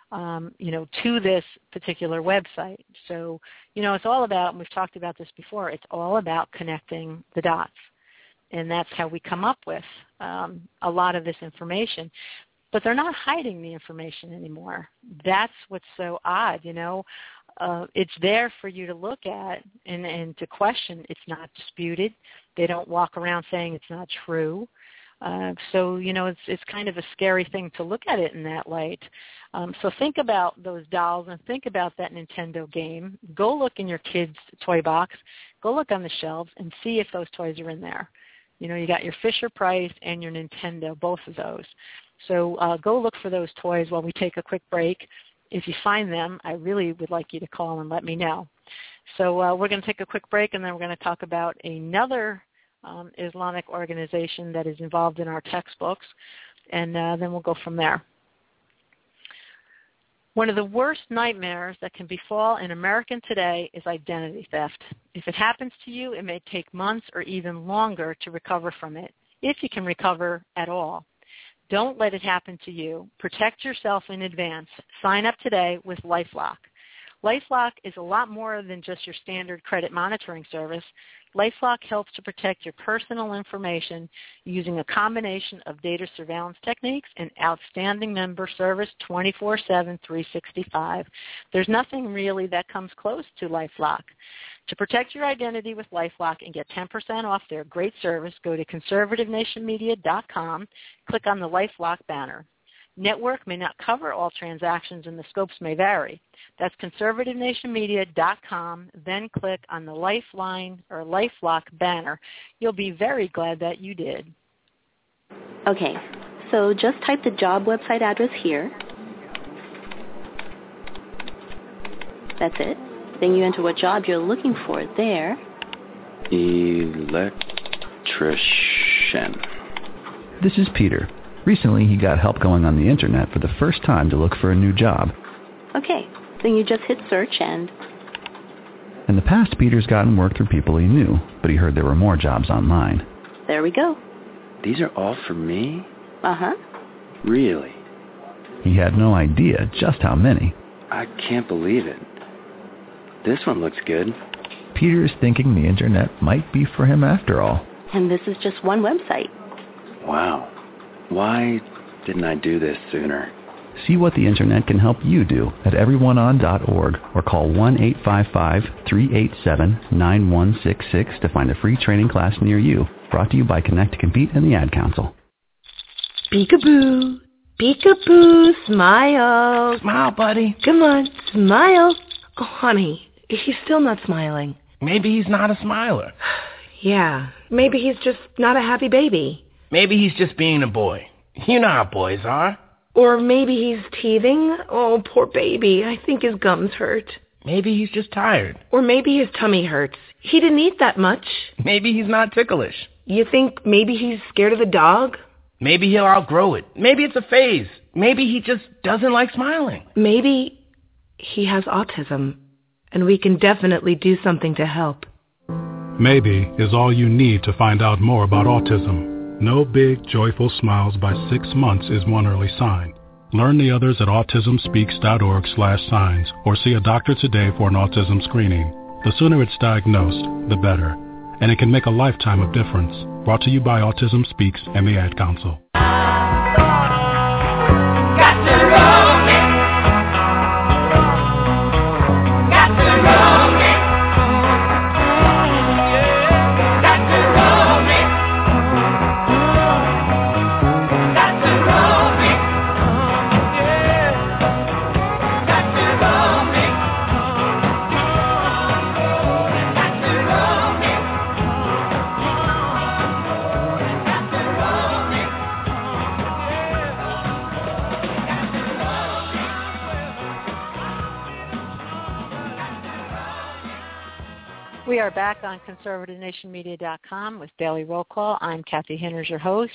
to this particular website. So, it's all about, and we've talked about this before, it's all about connecting the dots. And that's how we come up with a lot of this information. but they're not hiding the information anymore. That's what's so odd, you know. It's there for you to look at and to question. It's not disputed. They don't walk around saying it's not true. So, you know, it's kind of a scary thing to look at it in that light. So think about those dolls and think about that Nintendo game. Go look in your kid's toy box. Go look on the shelves and see if those toys are in there. You know, you got your Fisher-Price and your Nintendo, both of those. So go look for those toys while we take a quick break. If you find them, I really would like you to call and let me know. So we're going to take a quick break, and then we're going to talk about another Islamic organization that is involved in our textbooks, and then we'll go from there. One of the worst nightmares that can befall an American today is identity theft. If it happens to you, it may take months or even longer to recover from it, if you can recover at all. Don't let it happen to you. Protect yourself in advance. Sign up today with LifeLock. LifeLock is a lot more than just your standard credit monitoring service. LifeLock helps to protect your personal information using a combination of data surveillance techniques and outstanding member service 24/7, 365. There's nothing really that comes close to LifeLock. To protect your identity with LifeLock and get 10% off their great service, go to conservativenationmedia.com, click on the LifeLock banner. Network may not cover all transactions and the scopes may vary. That's conservativenationmedia.com, then click on the Lifeline or LifeLock banner. You'll be very glad that you did. Okay, so just type the job website address here. That's it. Then you enter what job you're looking for there. Electrician. This is Peter. Recently, he got help going on the internet for the first time to look for a new job. Okay, then you just hit search and... In the past, Peter's gotten work through people he knew, but he heard there were more jobs online. There we go. These are all for me? Uh-huh. Really? He had no idea just how many. I can't believe it. This one looks good. Peter is thinking the internet might be for him after all. And this is just one website. Wow. Why didn't I do this sooner? See what the internet can help you do at everyoneon.org or call 1-855-387-9166 to find a free training class near you. Brought to you by Connect to Compete and the Ad Council. Peekaboo. Peekaboo. Smile. Smile, buddy. Come on. Smile. Oh, honey, he's still not smiling. Maybe he's not a smiler. Yeah, maybe he's just not a happy baby. Maybe he's just being a boy. You know how boys are. Or maybe he's teething. Oh, poor baby. I think his gums hurt. Maybe he's just tired. Or maybe his tummy hurts. He didn't eat that much. Maybe he's not ticklish. You think maybe he's scared of the dog? Maybe he'll outgrow it. Maybe it's a phase. Maybe he just doesn't like smiling. Maybe he has autism, and we can definitely do something to help. Maybe is all you need to find out more about autism. No big, joyful smiles by 6 months is one early sign. Learn the others at autismspeaks.org/signs or see a doctor today for an autism screening. The sooner it's diagnosed, the better. And it can make a lifetime of difference. Brought to you by Autism Speaks and the Ad Council. Got to roll it. Got to roll it. Got to roll it. Got to roll it. Got to roll it. Got to roll it. We are back on conservativenationmedia.com with Daily Roll Call. I'm Kathy Henners, your host,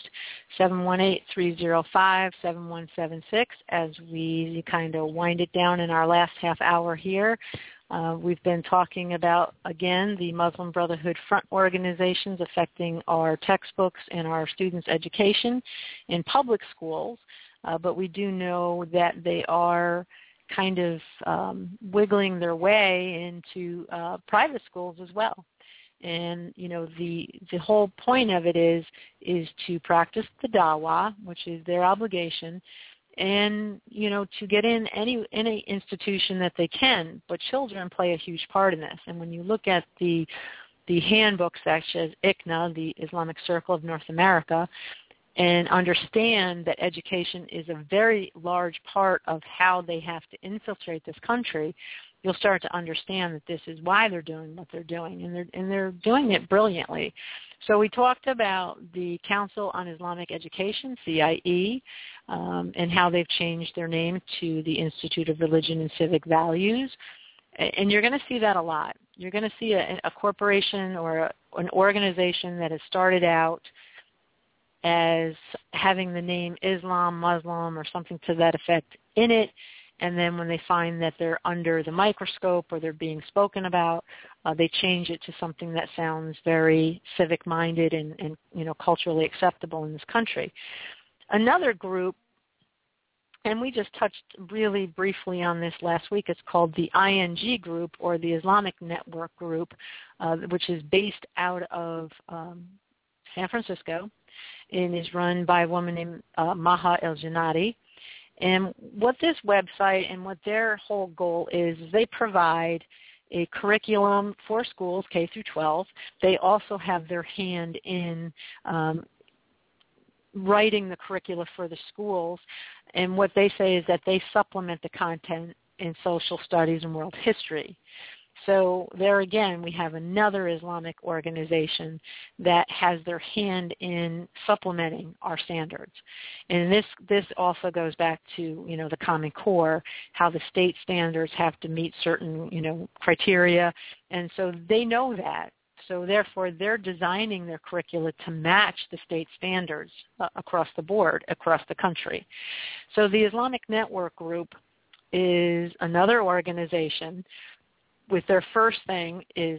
718-305-7176. As we kind of wind it down in our last half hour here, we've been talking about, again, the Muslim Brotherhood front organizations affecting our textbooks and our students' education in public schools. But we do know that they are kind of wiggling their way into private schools as well. And, the whole point of it is to practice the dawah, which is their obligation, and, to get in any institution that they can. But children play a huge part in this. And when you look at the handbooks such as ICNA, the Islamic Circle of North America, and understand that education is a very large part of how they have to infiltrate this country, you'll start to understand that this is why they're doing what they're doing, and they're doing it brilliantly. So we talked about the Council on Islamic Education, CIE, and how they've changed their name to the Institute of Religion and Civic Values. And you're going to see that a lot. You're going to see a corporation or an organization that has started out as having the name Islam, Muslim, or something to that effect in it, and then when they find that they're under the microscope or they're being spoken about, they change it to something that sounds very civic-minded and culturally acceptable in this country. Another group, and we just touched really briefly on this last week, it's called the ING Group, or the Islamic Network Group, which is based out of San Francisco, and is run by a woman named Maha El-Jannati. And what this website and what their whole goal is they provide a curriculum for schools, K through 12. They also have their hand in writing the curricula for the schools. And what they say is that they supplement the content in social studies and world history. So there again, we have another Islamic organization that has their hand in supplementing our standards. And this also goes back to, the Common Core, how the state standards have to meet certain, criteria. And so they know that. So therefore, they're designing their curricula to match the state standards across the board, across the country. So the Islamic Network Group is another organization with their first thing is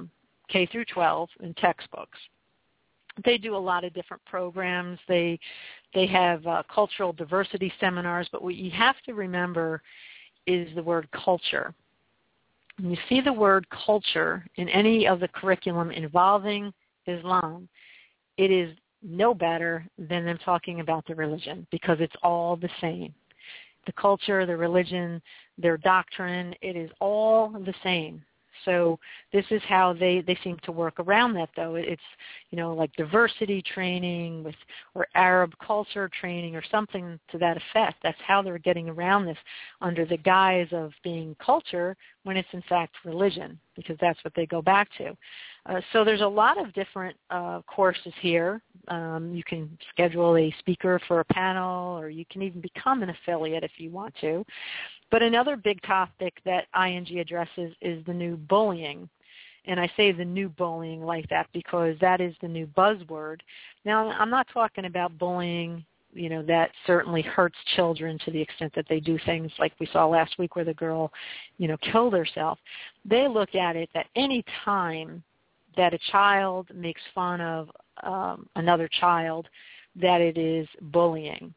K through 12 and textbooks. They do a lot of different programs. They have cultural diversity seminars, but what you have to remember is the word culture. When you see the word culture in any of the curriculum involving Islam, it is no better than them talking about the religion, because it's all the same. The culture, the religion, their doctrine, it is all the same. So this is how they seem to work around that, though. It's, like diversity training or Arab culture training or something to that effect. That's how they're getting around this under the guise of being culture when it's in fact religion, because that's what they go back to. So there's a lot of different courses here. You can schedule a speaker for a panel, or you can even become an affiliate if you want to. But another big topic that ING addresses is the new bullying. And I say the new bullying like that because that is the new buzzword. Now, I'm not talking about bullying, that certainly hurts children to the extent that they do things like we saw last week where the girl, killed herself. They look at it that any time that a child makes fun of another child, that it is bullying.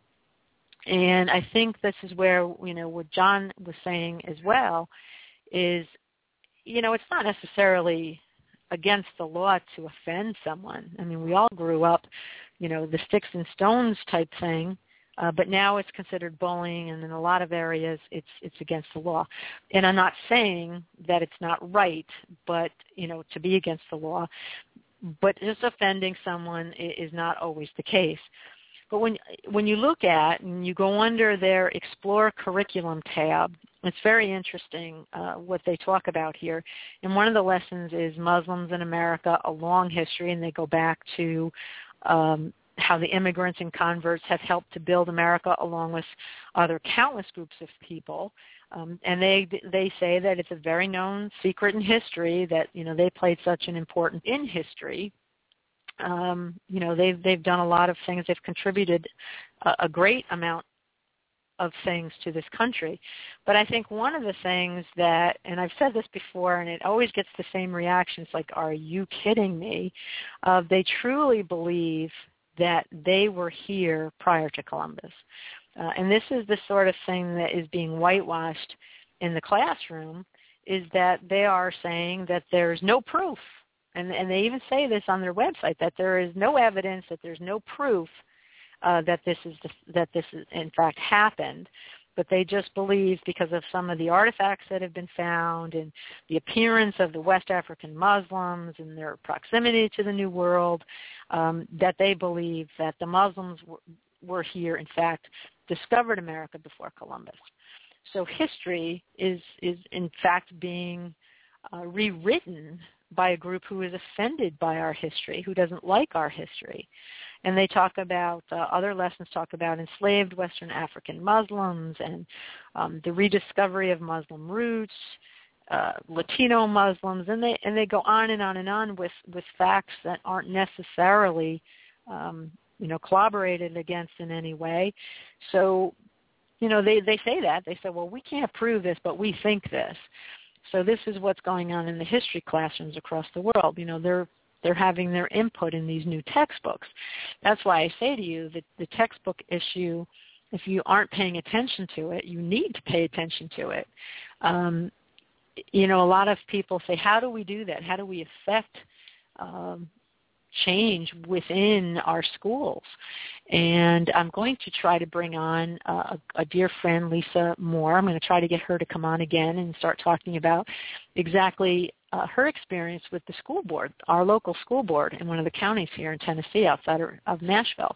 And I think this is where, what John was saying as well is, it's not necessarily against the law to offend someone. I mean, we all grew up, the sticks and stones type thing, but now it's considered bullying, and in a lot of areas it's against the law. And I'm not saying that it's not right, but, to be against the law, but just offending someone is not always the case. But when you look at and you go under their Explore Curriculum tab, it's very interesting what they talk about here. And one of the lessons is Muslims in America, a long history, and they go back to how the immigrants and converts have helped to build America along with other countless groups of people. And they say that it's a very known secret in history that, they played such an important in history. They've done a lot of things. They've contributed a great amount of things to this country. But I think one of the things that, and I've said this before, and it always gets the same reactions, like, are you kidding me? They truly believe that they were here prior to Columbus. And this is the sort of thing that is being whitewashed, in the classroom, is that they are saying that there's no proof. There's no proof that Columbus ever came. And I think that this is where, what John was saying as well, is, And they even say this on their website, that there is no evidence, that there's no proof that this is in fact happened. But they just believe, because of some of the artifacts that have been found and the appearance of the West African Muslims and their proximity to the New World, that they believe that the Muslims were here, in fact, discovered America before Columbus. So history is in fact being rewritten by a group who is offended by our history, who doesn't like our history. And they talk about, other lessons talk about enslaved Western African Muslims and the rediscovery of Muslim roots, Latino Muslims, and they go on and on and on with facts that aren't necessarily, corroborated against in any way. So, they say that. They say, well, we can't prove this, but we think this. So this is what's going on in the history classrooms across the world. They're having their input in these new textbooks. That's why I say to you that the textbook issue, if you aren't paying attention to it, you need to pay attention to it. A lot of people say, how do we do that? How do we affect change within our schools? And I'm going to try to bring on a dear friend, Lisa Moore. I'm going to try to get her to come on again and start talking about exactly her experience with the school board, our local school board in one of the counties here in Tennessee outside of Nashville.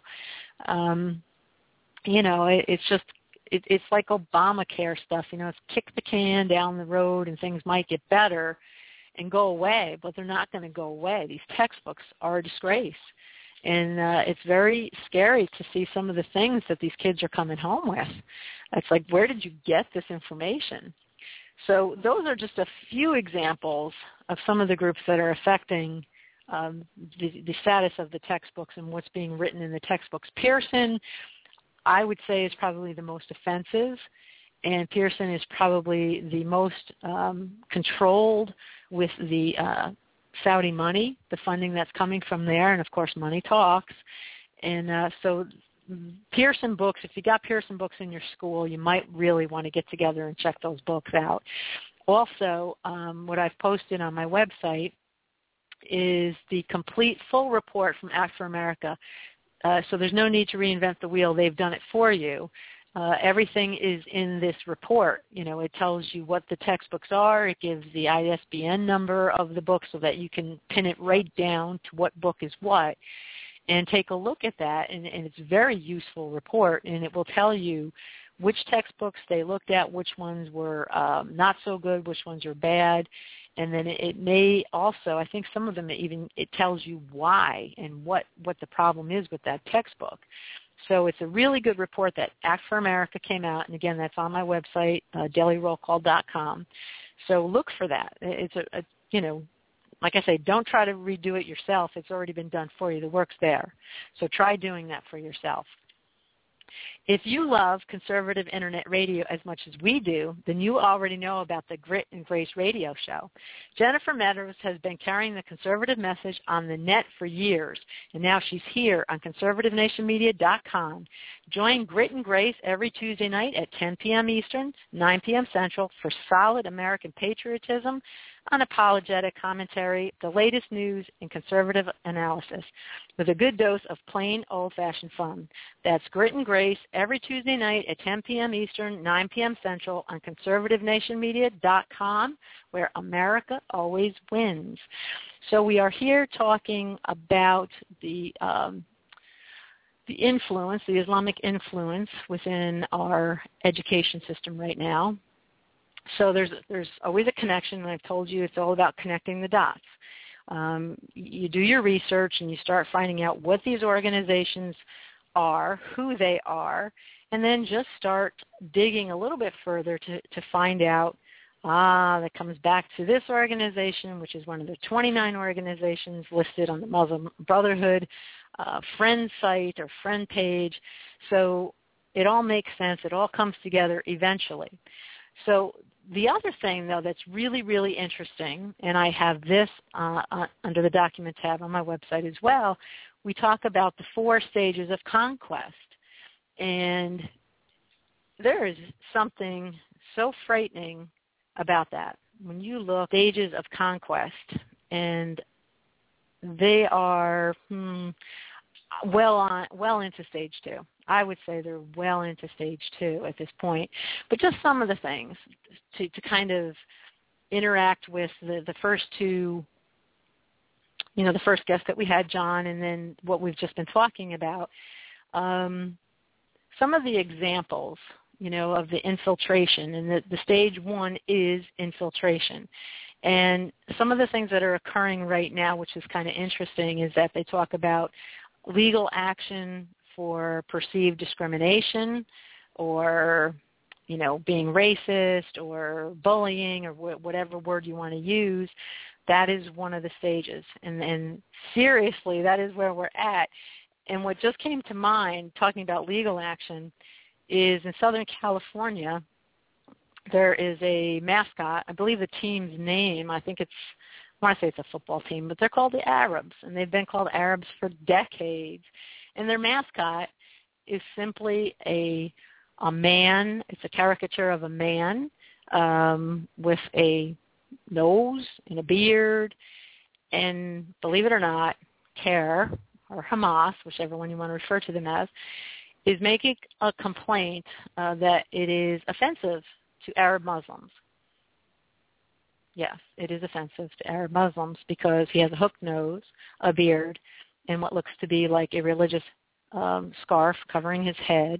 It's like Obamacare stuff. It's kick the can down the road and things might get better and go away, but they're not going to go away. These textbooks are a disgrace. And it's very scary to see some of the things that these kids are coming home with. It's like, where did you get this information? So those are just a few examples of some of the groups that are affecting the status of the textbooks and what's being written in the textbooks. Pearson, I would say, is probably the most offensive, and Pearson is probably the most controlled with the Saudi money, the funding that's coming from there, and of course money talks. And so Pearson books, if you got Pearson books in your school, you might really want to get together and check those books out. Also, what I've posted on my website is the complete full report from Act for America. So there's no need to reinvent the wheel. They've done it for you. Everything is in this report. It tells you what the textbooks are. It gives the ISBN number of the book so that you can pin it right down to what book is what. And take a look at that, and it's a very useful report, and it will tell you which textbooks they looked at, which ones were not so good, which ones are bad, and then it may also, I think some of them it tells you why and what the problem is with that textbook. So it's a really good report that Act for America came out, and again, that's on my website, dailyrollcall.com. So look for that. It's like I say, don't try to redo it yourself. It's already been done for you. The work's there. So try doing that for yourself. If you love conservative internet radio as much as we do, then you already know about the Grit and Grace radio show. Jennifer Meadows has been carrying the conservative message on the net for years, and now she's here on conservativenationmedia.com. Join Grit and Grace every Tuesday night at 10 p.m. Eastern, 9 p.m. Central for solid American patriotism, unapologetic commentary, the latest news, and conservative analysis with a good dose of plain old-fashioned fun. That's Grit and Grace every Tuesday night at 10 p.m. Eastern, 9 p.m. Central on conservativenationmedia.com, where America always wins. So we are here talking about the influence, the Islamic influence within our education system right now. So there's always a connection, and I've told you it's all about connecting the dots. You do your research and you start finding out what these organizations are, who they are, and then just start digging a little bit further to find out, that comes back to this organization, which is one of the 29 organizations listed on the Muslim Brotherhood friend site or friend page. So it all makes sense. It all comes together eventually. So the other thing, though, that's really, really interesting, and I have this under the document tab on my website as well, we talk about the 4 stages of conquest. And there is something so frightening about that. When you look at stages of conquest, and they are well into stage 2. I would say they're well into stage 2 at this point. But just some of the things to kind of interact with the first two, the first guest that we had, John, and then what we've just been talking about. Some of the examples, of the infiltration, and the stage 1 is infiltration. And some of the things that are occurring right now, which is kind of interesting, is that they talk about legal action for perceived discrimination or, being racist or bullying or whatever word you want to use. That is one of the stages. And seriously, that is where we're at. And what just came to mind, talking about legal action, is in Southern California, there is a mascot. I believe the team's name, I want to say it's a football team, but they're called the Arabs, and they've been called Arabs for decades. And their mascot is simply a man. It's a caricature of a man with a nose and a beard. And believe it or not, CAIR, or Hamas, whichever one you want to refer to them as, is making a complaint that it is offensive to Arab Muslims. Yes, it is offensive to Arab Muslims because he has a hooked nose, a beard, and what looks to be like a religious scarf covering his head.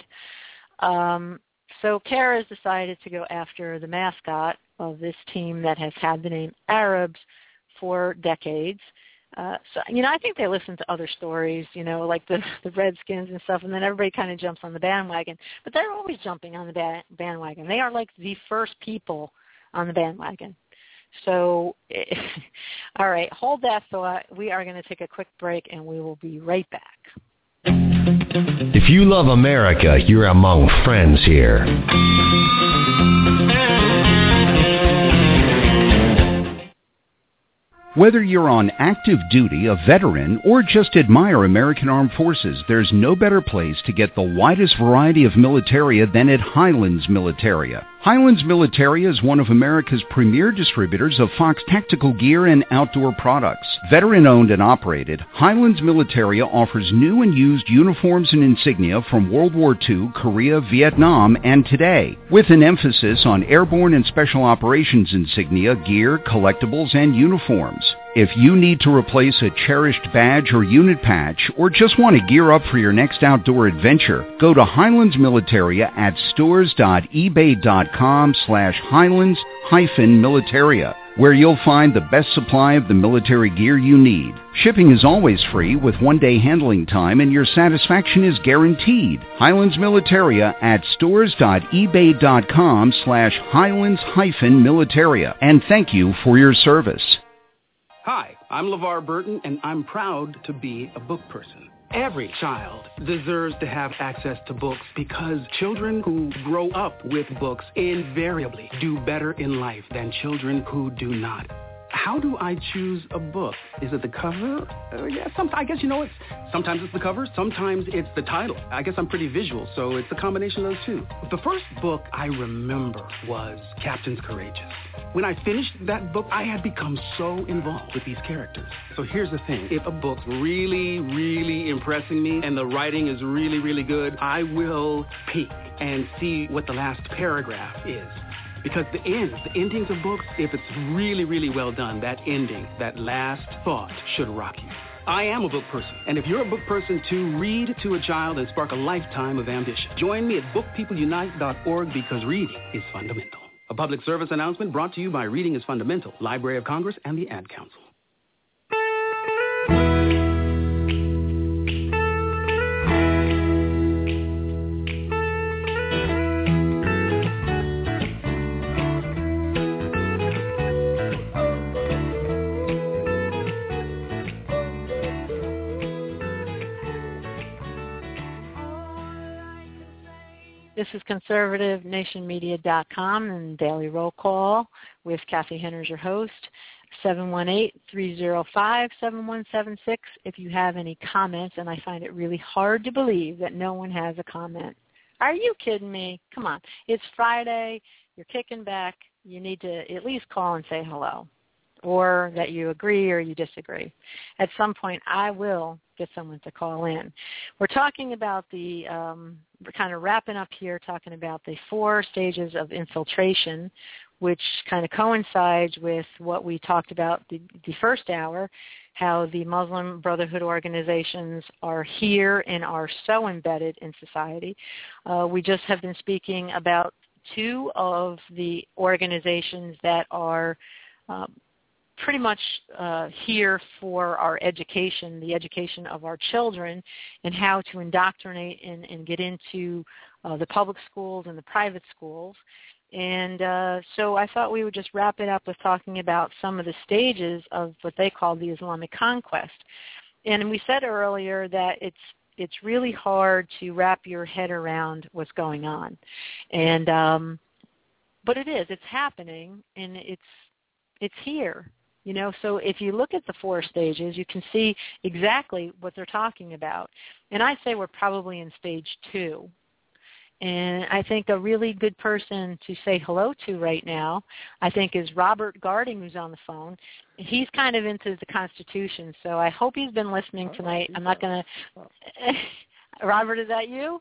So CAIR has decided to go after the mascot of this team that has had the name Arabs for decades. So I think they listen to other stories, like the Redskins and stuff, and then everybody kind of jumps on the bandwagon. But they're always jumping on the bandwagon. They are like the first people on the bandwagon. So, all right, hold that thought. We are going to take a quick break, and we will be right back. If you love America, you're among friends here. Whether you're on active duty, a veteran, or just admire American Armed Forces, there's no better place to get the widest variety of militaria than at Highlands Militaria. Highlands Militaria is one of America's premier distributors of Fox tactical gear and outdoor products. Veteran-owned and operated, Highlands Militaria offers new and used uniforms and insignia from World War II, Korea, Vietnam, and today, with an emphasis on airborne and special operations insignia, gear, collectibles, and uniforms. If you need to replace a cherished badge or unit patch, or just want to gear up for your next outdoor adventure, go to Highlands Militaria at stores.ebay.com/Highlands-Militaria, where you'll find the best supply of the military gear you need. Shipping is always free with one-day handling time, and your satisfaction is guaranteed. Highlands Militaria at stores.ebay.com/Highlands-Militaria. And thank you for your service. Hi, I'm LeVar Burton, and I'm proud to be a book person. Every child deserves to have access to books because children who grow up with books invariably do better in life than children who do not. How do I choose a book? Is it the cover? I guess sometimes it's the cover, sometimes it's the title. I guess I'm pretty visual, so it's a combination of those two. The first book I remember was Captains Courageous. When I finished that book, I had become so involved with these characters. So here's the thing. If a book's really, really impressing me and the writing is really, really good, I will peek and see what the last paragraph is. Because the endings of books, if it's really, really well done, that ending, that last thought should rock you. I am a book person, and if you're a book person too, read to a child and spark a lifetime of ambition. Join me at bookpeopleunite.org because reading is fundamental. A public service announcement brought to you by Reading is Fundamental, Library of Congress, and the Ad Council. This is conservativnationmedia.com and Daily Roll Call with Kathy Henners, your host, 718-305-7176. If you have any comments, and I find it really hard to believe that no one has a comment. Are you kidding me? Come on. It's Friday. You're kicking back. You need to at least call and say hello. or that you agree or you disagree. At some point, I will get someone to call in. We're talking about we're kind of wrapping up here, talking about the 4 stages of infiltration, which kind of coincides with what we talked about the first hour, how the Muslim Brotherhood organizations are here and are so embedded in society. We just have been speaking about 2 of the organizations that are pretty much here for our education, the education of our children, and how to indoctrinate and get into the public schools and the private schools. And so I thought we would just wrap it up with talking about some of the stages of what they call the Islamic conquest. And we said earlier that it's really hard to wrap your head around what's going on. And but it's happening, and it's here. So if you look at the 4 stages, you can see exactly what they're talking about. And I say we're probably in stage 2. And I think a really good person to say hello to right now, I think, is Robert Garding, who's on the phone. He's kind of into the Constitution, so I hope he's been listening tonight. I'm not going to... Robert, is that you?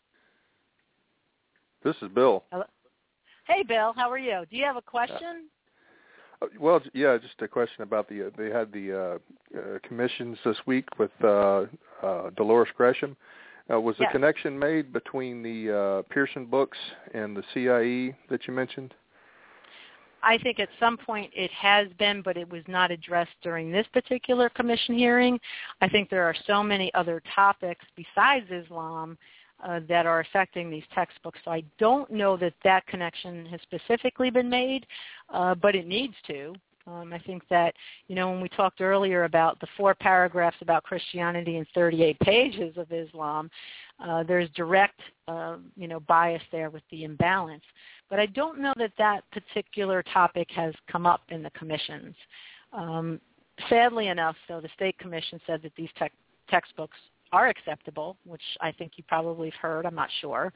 This is Bill. Hello? Hey, Bill, how are you? Do you have a question? Well, yeah, just a question about they had the commissions this week with Dolores Gresham. Was the connection made between the Pearson books and the CIE that you mentioned? I think at some point it has been, but it was not addressed during this particular commission hearing. I think there are so many other topics besides Islam that are affecting these textbooks. So I don't know that connection has specifically been made, but it needs to. I think that, when we talked earlier about the 4 paragraphs about Christianity and 38 pages of Islam, there's direct, bias there with the imbalance. But I don't know that particular topic has come up in the commissions. Sadly enough, though, the State Commission said that these textbooks are acceptable, which I think you probably have heard. I'm not sure.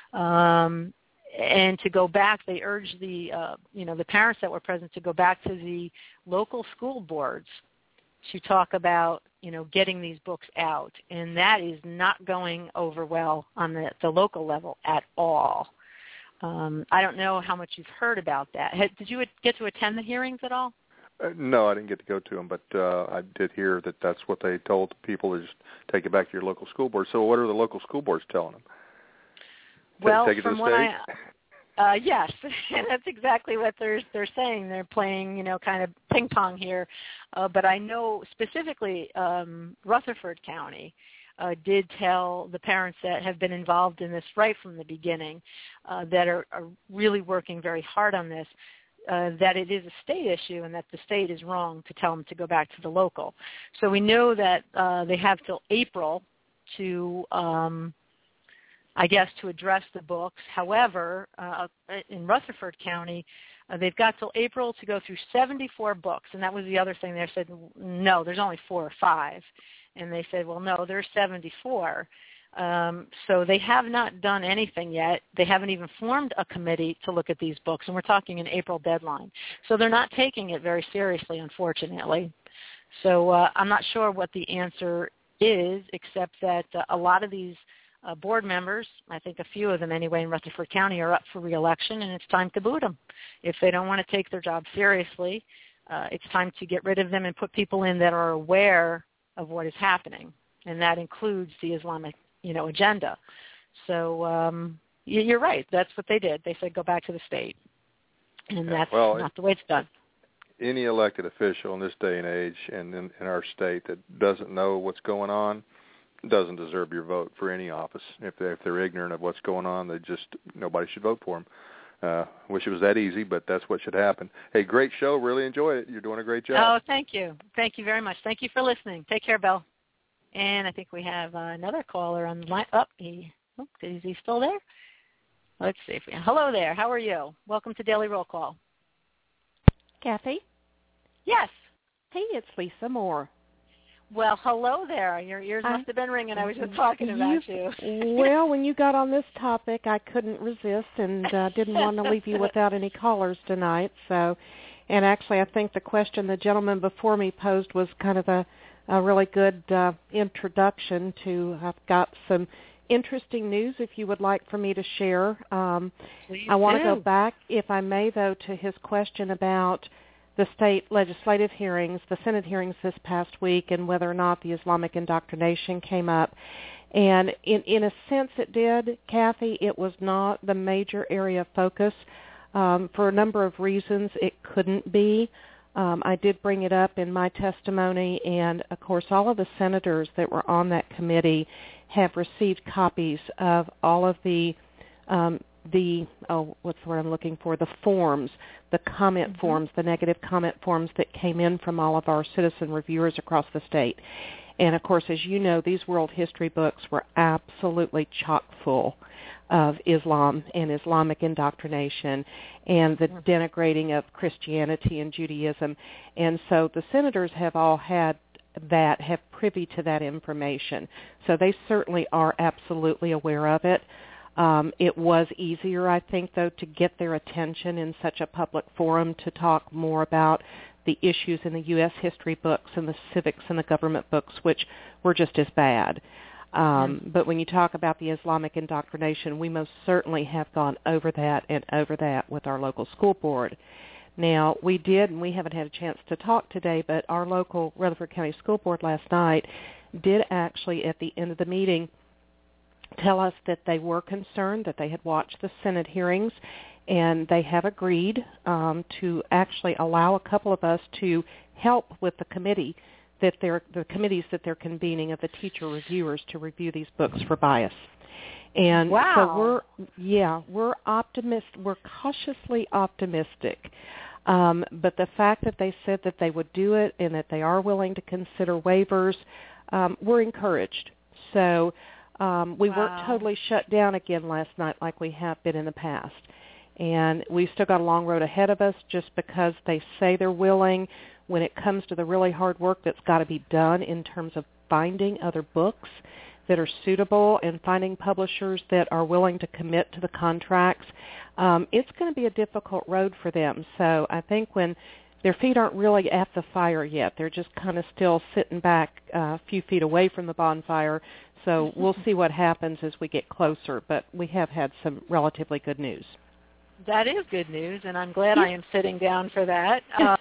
And to go back, they urged the parents that were present to go back to the local school boards to talk about, getting these books out. And that is not going over well on the local level at all. I don't know how much you've heard about that. Did you get to attend the hearings at all? No, I didn't get to go to them, but I did hear that that's what they told people, is take it back to your local school board. So what are the local school boards telling them? Well, take it from to what the state? Yes, and that's exactly what they're saying. They're playing, kind of ping pong here. But I know specifically Rutherford County did tell the parents that have been involved in this right from the beginning, that are really working very hard on this, that it is a state issue and that the state is wrong to tell them to go back to the local. So we know that they have till April to to address the books. However, in Rutherford County, they've got till April to go through 74 books, and that was the other thing. They said, no, there's only 4 or 5. And they said, well, no, there's 74. So they have not done anything yet. They haven't even formed a committee to look at these books, and we're talking an April deadline. So they're not taking it very seriously, unfortunately. So I'm not sure what the answer is, except that a lot of these board members, I think a few of them anyway in Rutherford County, are up for re-election, and it's time to boot them. If they don't want to take their job seriously, it's time to get rid of them and put people in that are aware of what is happening, and that includes the Islamic, agenda. So you're right. That's what they did. They said go back to the state, and that's not the way it's done. Any elected official in this day and age and in our state that doesn't know what's going on doesn't deserve your vote for any office. If they're ignorant of what's going on, nobody should vote for them. Wish it was that easy, but that's what should happen. Hey, great show. Really enjoy it. You're doing a great job. Oh, thank you. Thank you very much. Thank you for listening. Take care, Bill. And I think we have another caller on the line. Is he still there? Let's see. Hello there. How are you? Welcome to Daily Roll Call. Kathy? Yes. Hey, it's Lisa Moore. Well, hello there. Your ears must have been ringing. I was just talking about you. Well, when you got on this topic, I couldn't resist and didn't want to leave you without any callers tonight. So And actually, I think the question the gentleman before me posed was kind of a really good introduction to. I've got some interesting news if you would like for me to share. I want to go back, if I may, though, to his question about the state legislative hearings, the Senate hearings this past week, and whether or not the Islamic indoctrination came up. And in a sense it did, Kathy. It was not the major area of focus. For a number of reasons, it couldn't be. I did bring it up in my testimony, and, of course, all of the senators that were on that committee have received copies of all of the what's the word I'm looking for, the forms, the comment forms, the negative comment forms that came in from all of our citizen reviewers across the state. And, of course, as you know, these world history books were absolutely chock full of Islam and Islamic indoctrination and the denigrating of Christianity and Judaism. And so the senators have all had that, have privy to that information. So they certainly are absolutely aware of it. It was easier, I think, though, to get their attention in such a public forum to talk more about the issues in the U.S. history books and the civics and the government books, which were just as bad. But when you talk about the Islamic indoctrination, we most certainly have gone over that and over that with our local school board. Now, we did, and we haven't had a chance to talk today, but our local Rutherford County School Board last night did actually, at the end of the meeting, tell us that they were concerned, that they had watched the Senate hearings, and they have agreed to actually allow a couple of us to help with the committees that they're convening of the teacher reviewers to review these books for bias. And so we're cautiously optimistic. But the fact that they said that they would do it and that they are willing to consider waivers, we're encouraged. So we weren't totally shut down again last night like we have been in the past. And we've still got a long road ahead of us just because they say they're willing. When it comes to the really hard work that's got to be done in terms of finding other books that are suitable and finding publishers that are willing to commit to the contracts, it's going to be a difficult road for them. So I think when their feet aren't really at the fire yet, they're just kind of still sitting back a few feet away from the bonfire. So we'll see what happens as we get closer. But we have had some relatively good news. That is good news, and I'm glad I am sitting down for that.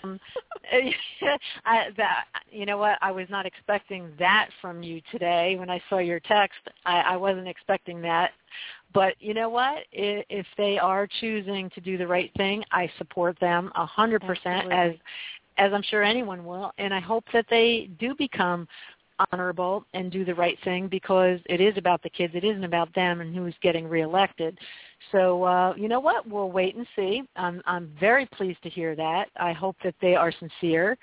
You know what? I was not expecting that from you today. When I saw your text, I wasn't expecting that. But you know what? If they are choosing to do the right thing, I support them 100%, as I'm sure anyone will. And I hope that they do become honorable and do the right thing, because it is about the kids. It isn't about them and who's getting reelected. So you know what? We'll wait and see. I'm very pleased to hear that. I hope that they are sincere.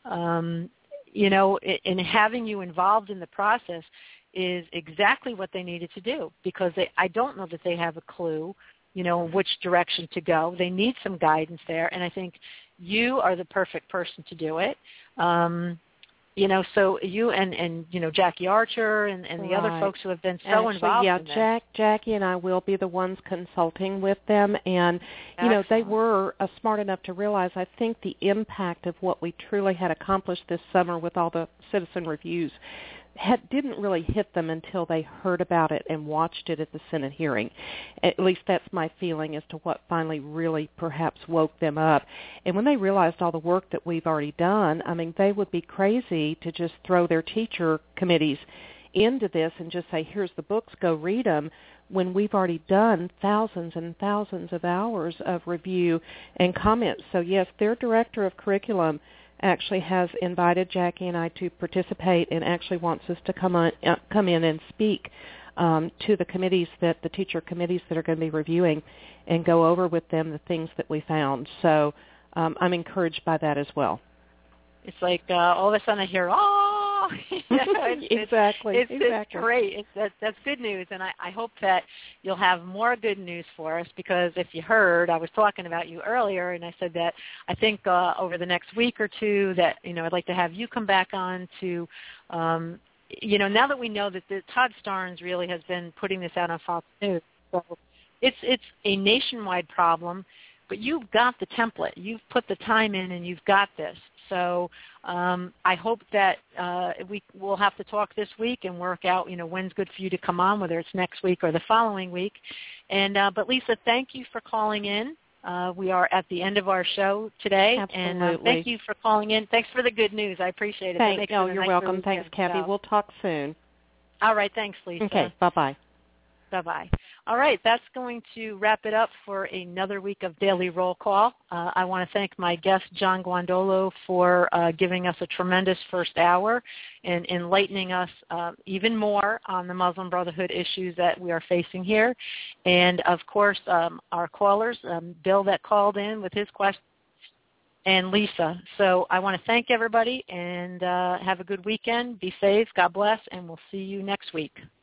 You know, in having you involved in the process is exactly what they needed to do, because I don't know that they have a clue, you know, which direction to go. They need some guidance there, and I think you are the perfect person to do it. You know, so you and you know, Jackie Archer and the other folks who have been so involved in this. Jackie and I will be the ones consulting with them. And, you know, they were smart enough to realize, I think, the impact of what we truly had accomplished this summer with all the citizen reviews didn't really hit them until they heard about it and watched it at the Senate hearing. At least that's my feeling as to what finally really perhaps woke them up. And when they realized all the work that we've already done, I mean, they would be crazy to just throw their teacher committees into this and just say, here's the books, go read them, when we've already done thousands and thousands of hours of review and comments. So, yes, their director of curriculum actually has invited Jackie and I to participate and actually wants us to come in and speak to the committees, the teacher committees that are going to be reviewing, and go over with them the things that we found. So I'm encouraged by that as well. It's like all of a sudden I hear, oh, exactly. It's great. That's good news, and I hope that you'll have more good news for us, because if you heard, I was talking about you earlier, and I said that I think over the next week or two that, you know, I'd like to have you come back on to, you know, now that we know that Todd Starnes really has been putting this out on Fox News, so it's a nationwide problem. but you've got the template. You've put the time in, and you've got this. So I hope that we'll have to talk this week and work out, when's good for you to come on, whether it's next week or the following week. And but Lisa, thank you for calling in. We are at the end of our show today. Absolutely. And thank you for calling in. Thanks for the good news. I appreciate it. You're welcome. Thanks, Kathy. We'll talk soon. All right. Thanks, Lisa. Okay. Bye-bye. Bye-bye. All right, that's going to wrap it up for another week of Daily Roll Call. I want to thank my guest, John Guandolo, for giving us a tremendous first hour and enlightening us even more on the Muslim Brotherhood issues that we are facing here. And, of course, our callers, Bill that called in with his question, and Lisa. So I want to thank everybody and have a good weekend. Be safe. God bless, and we'll see you next week.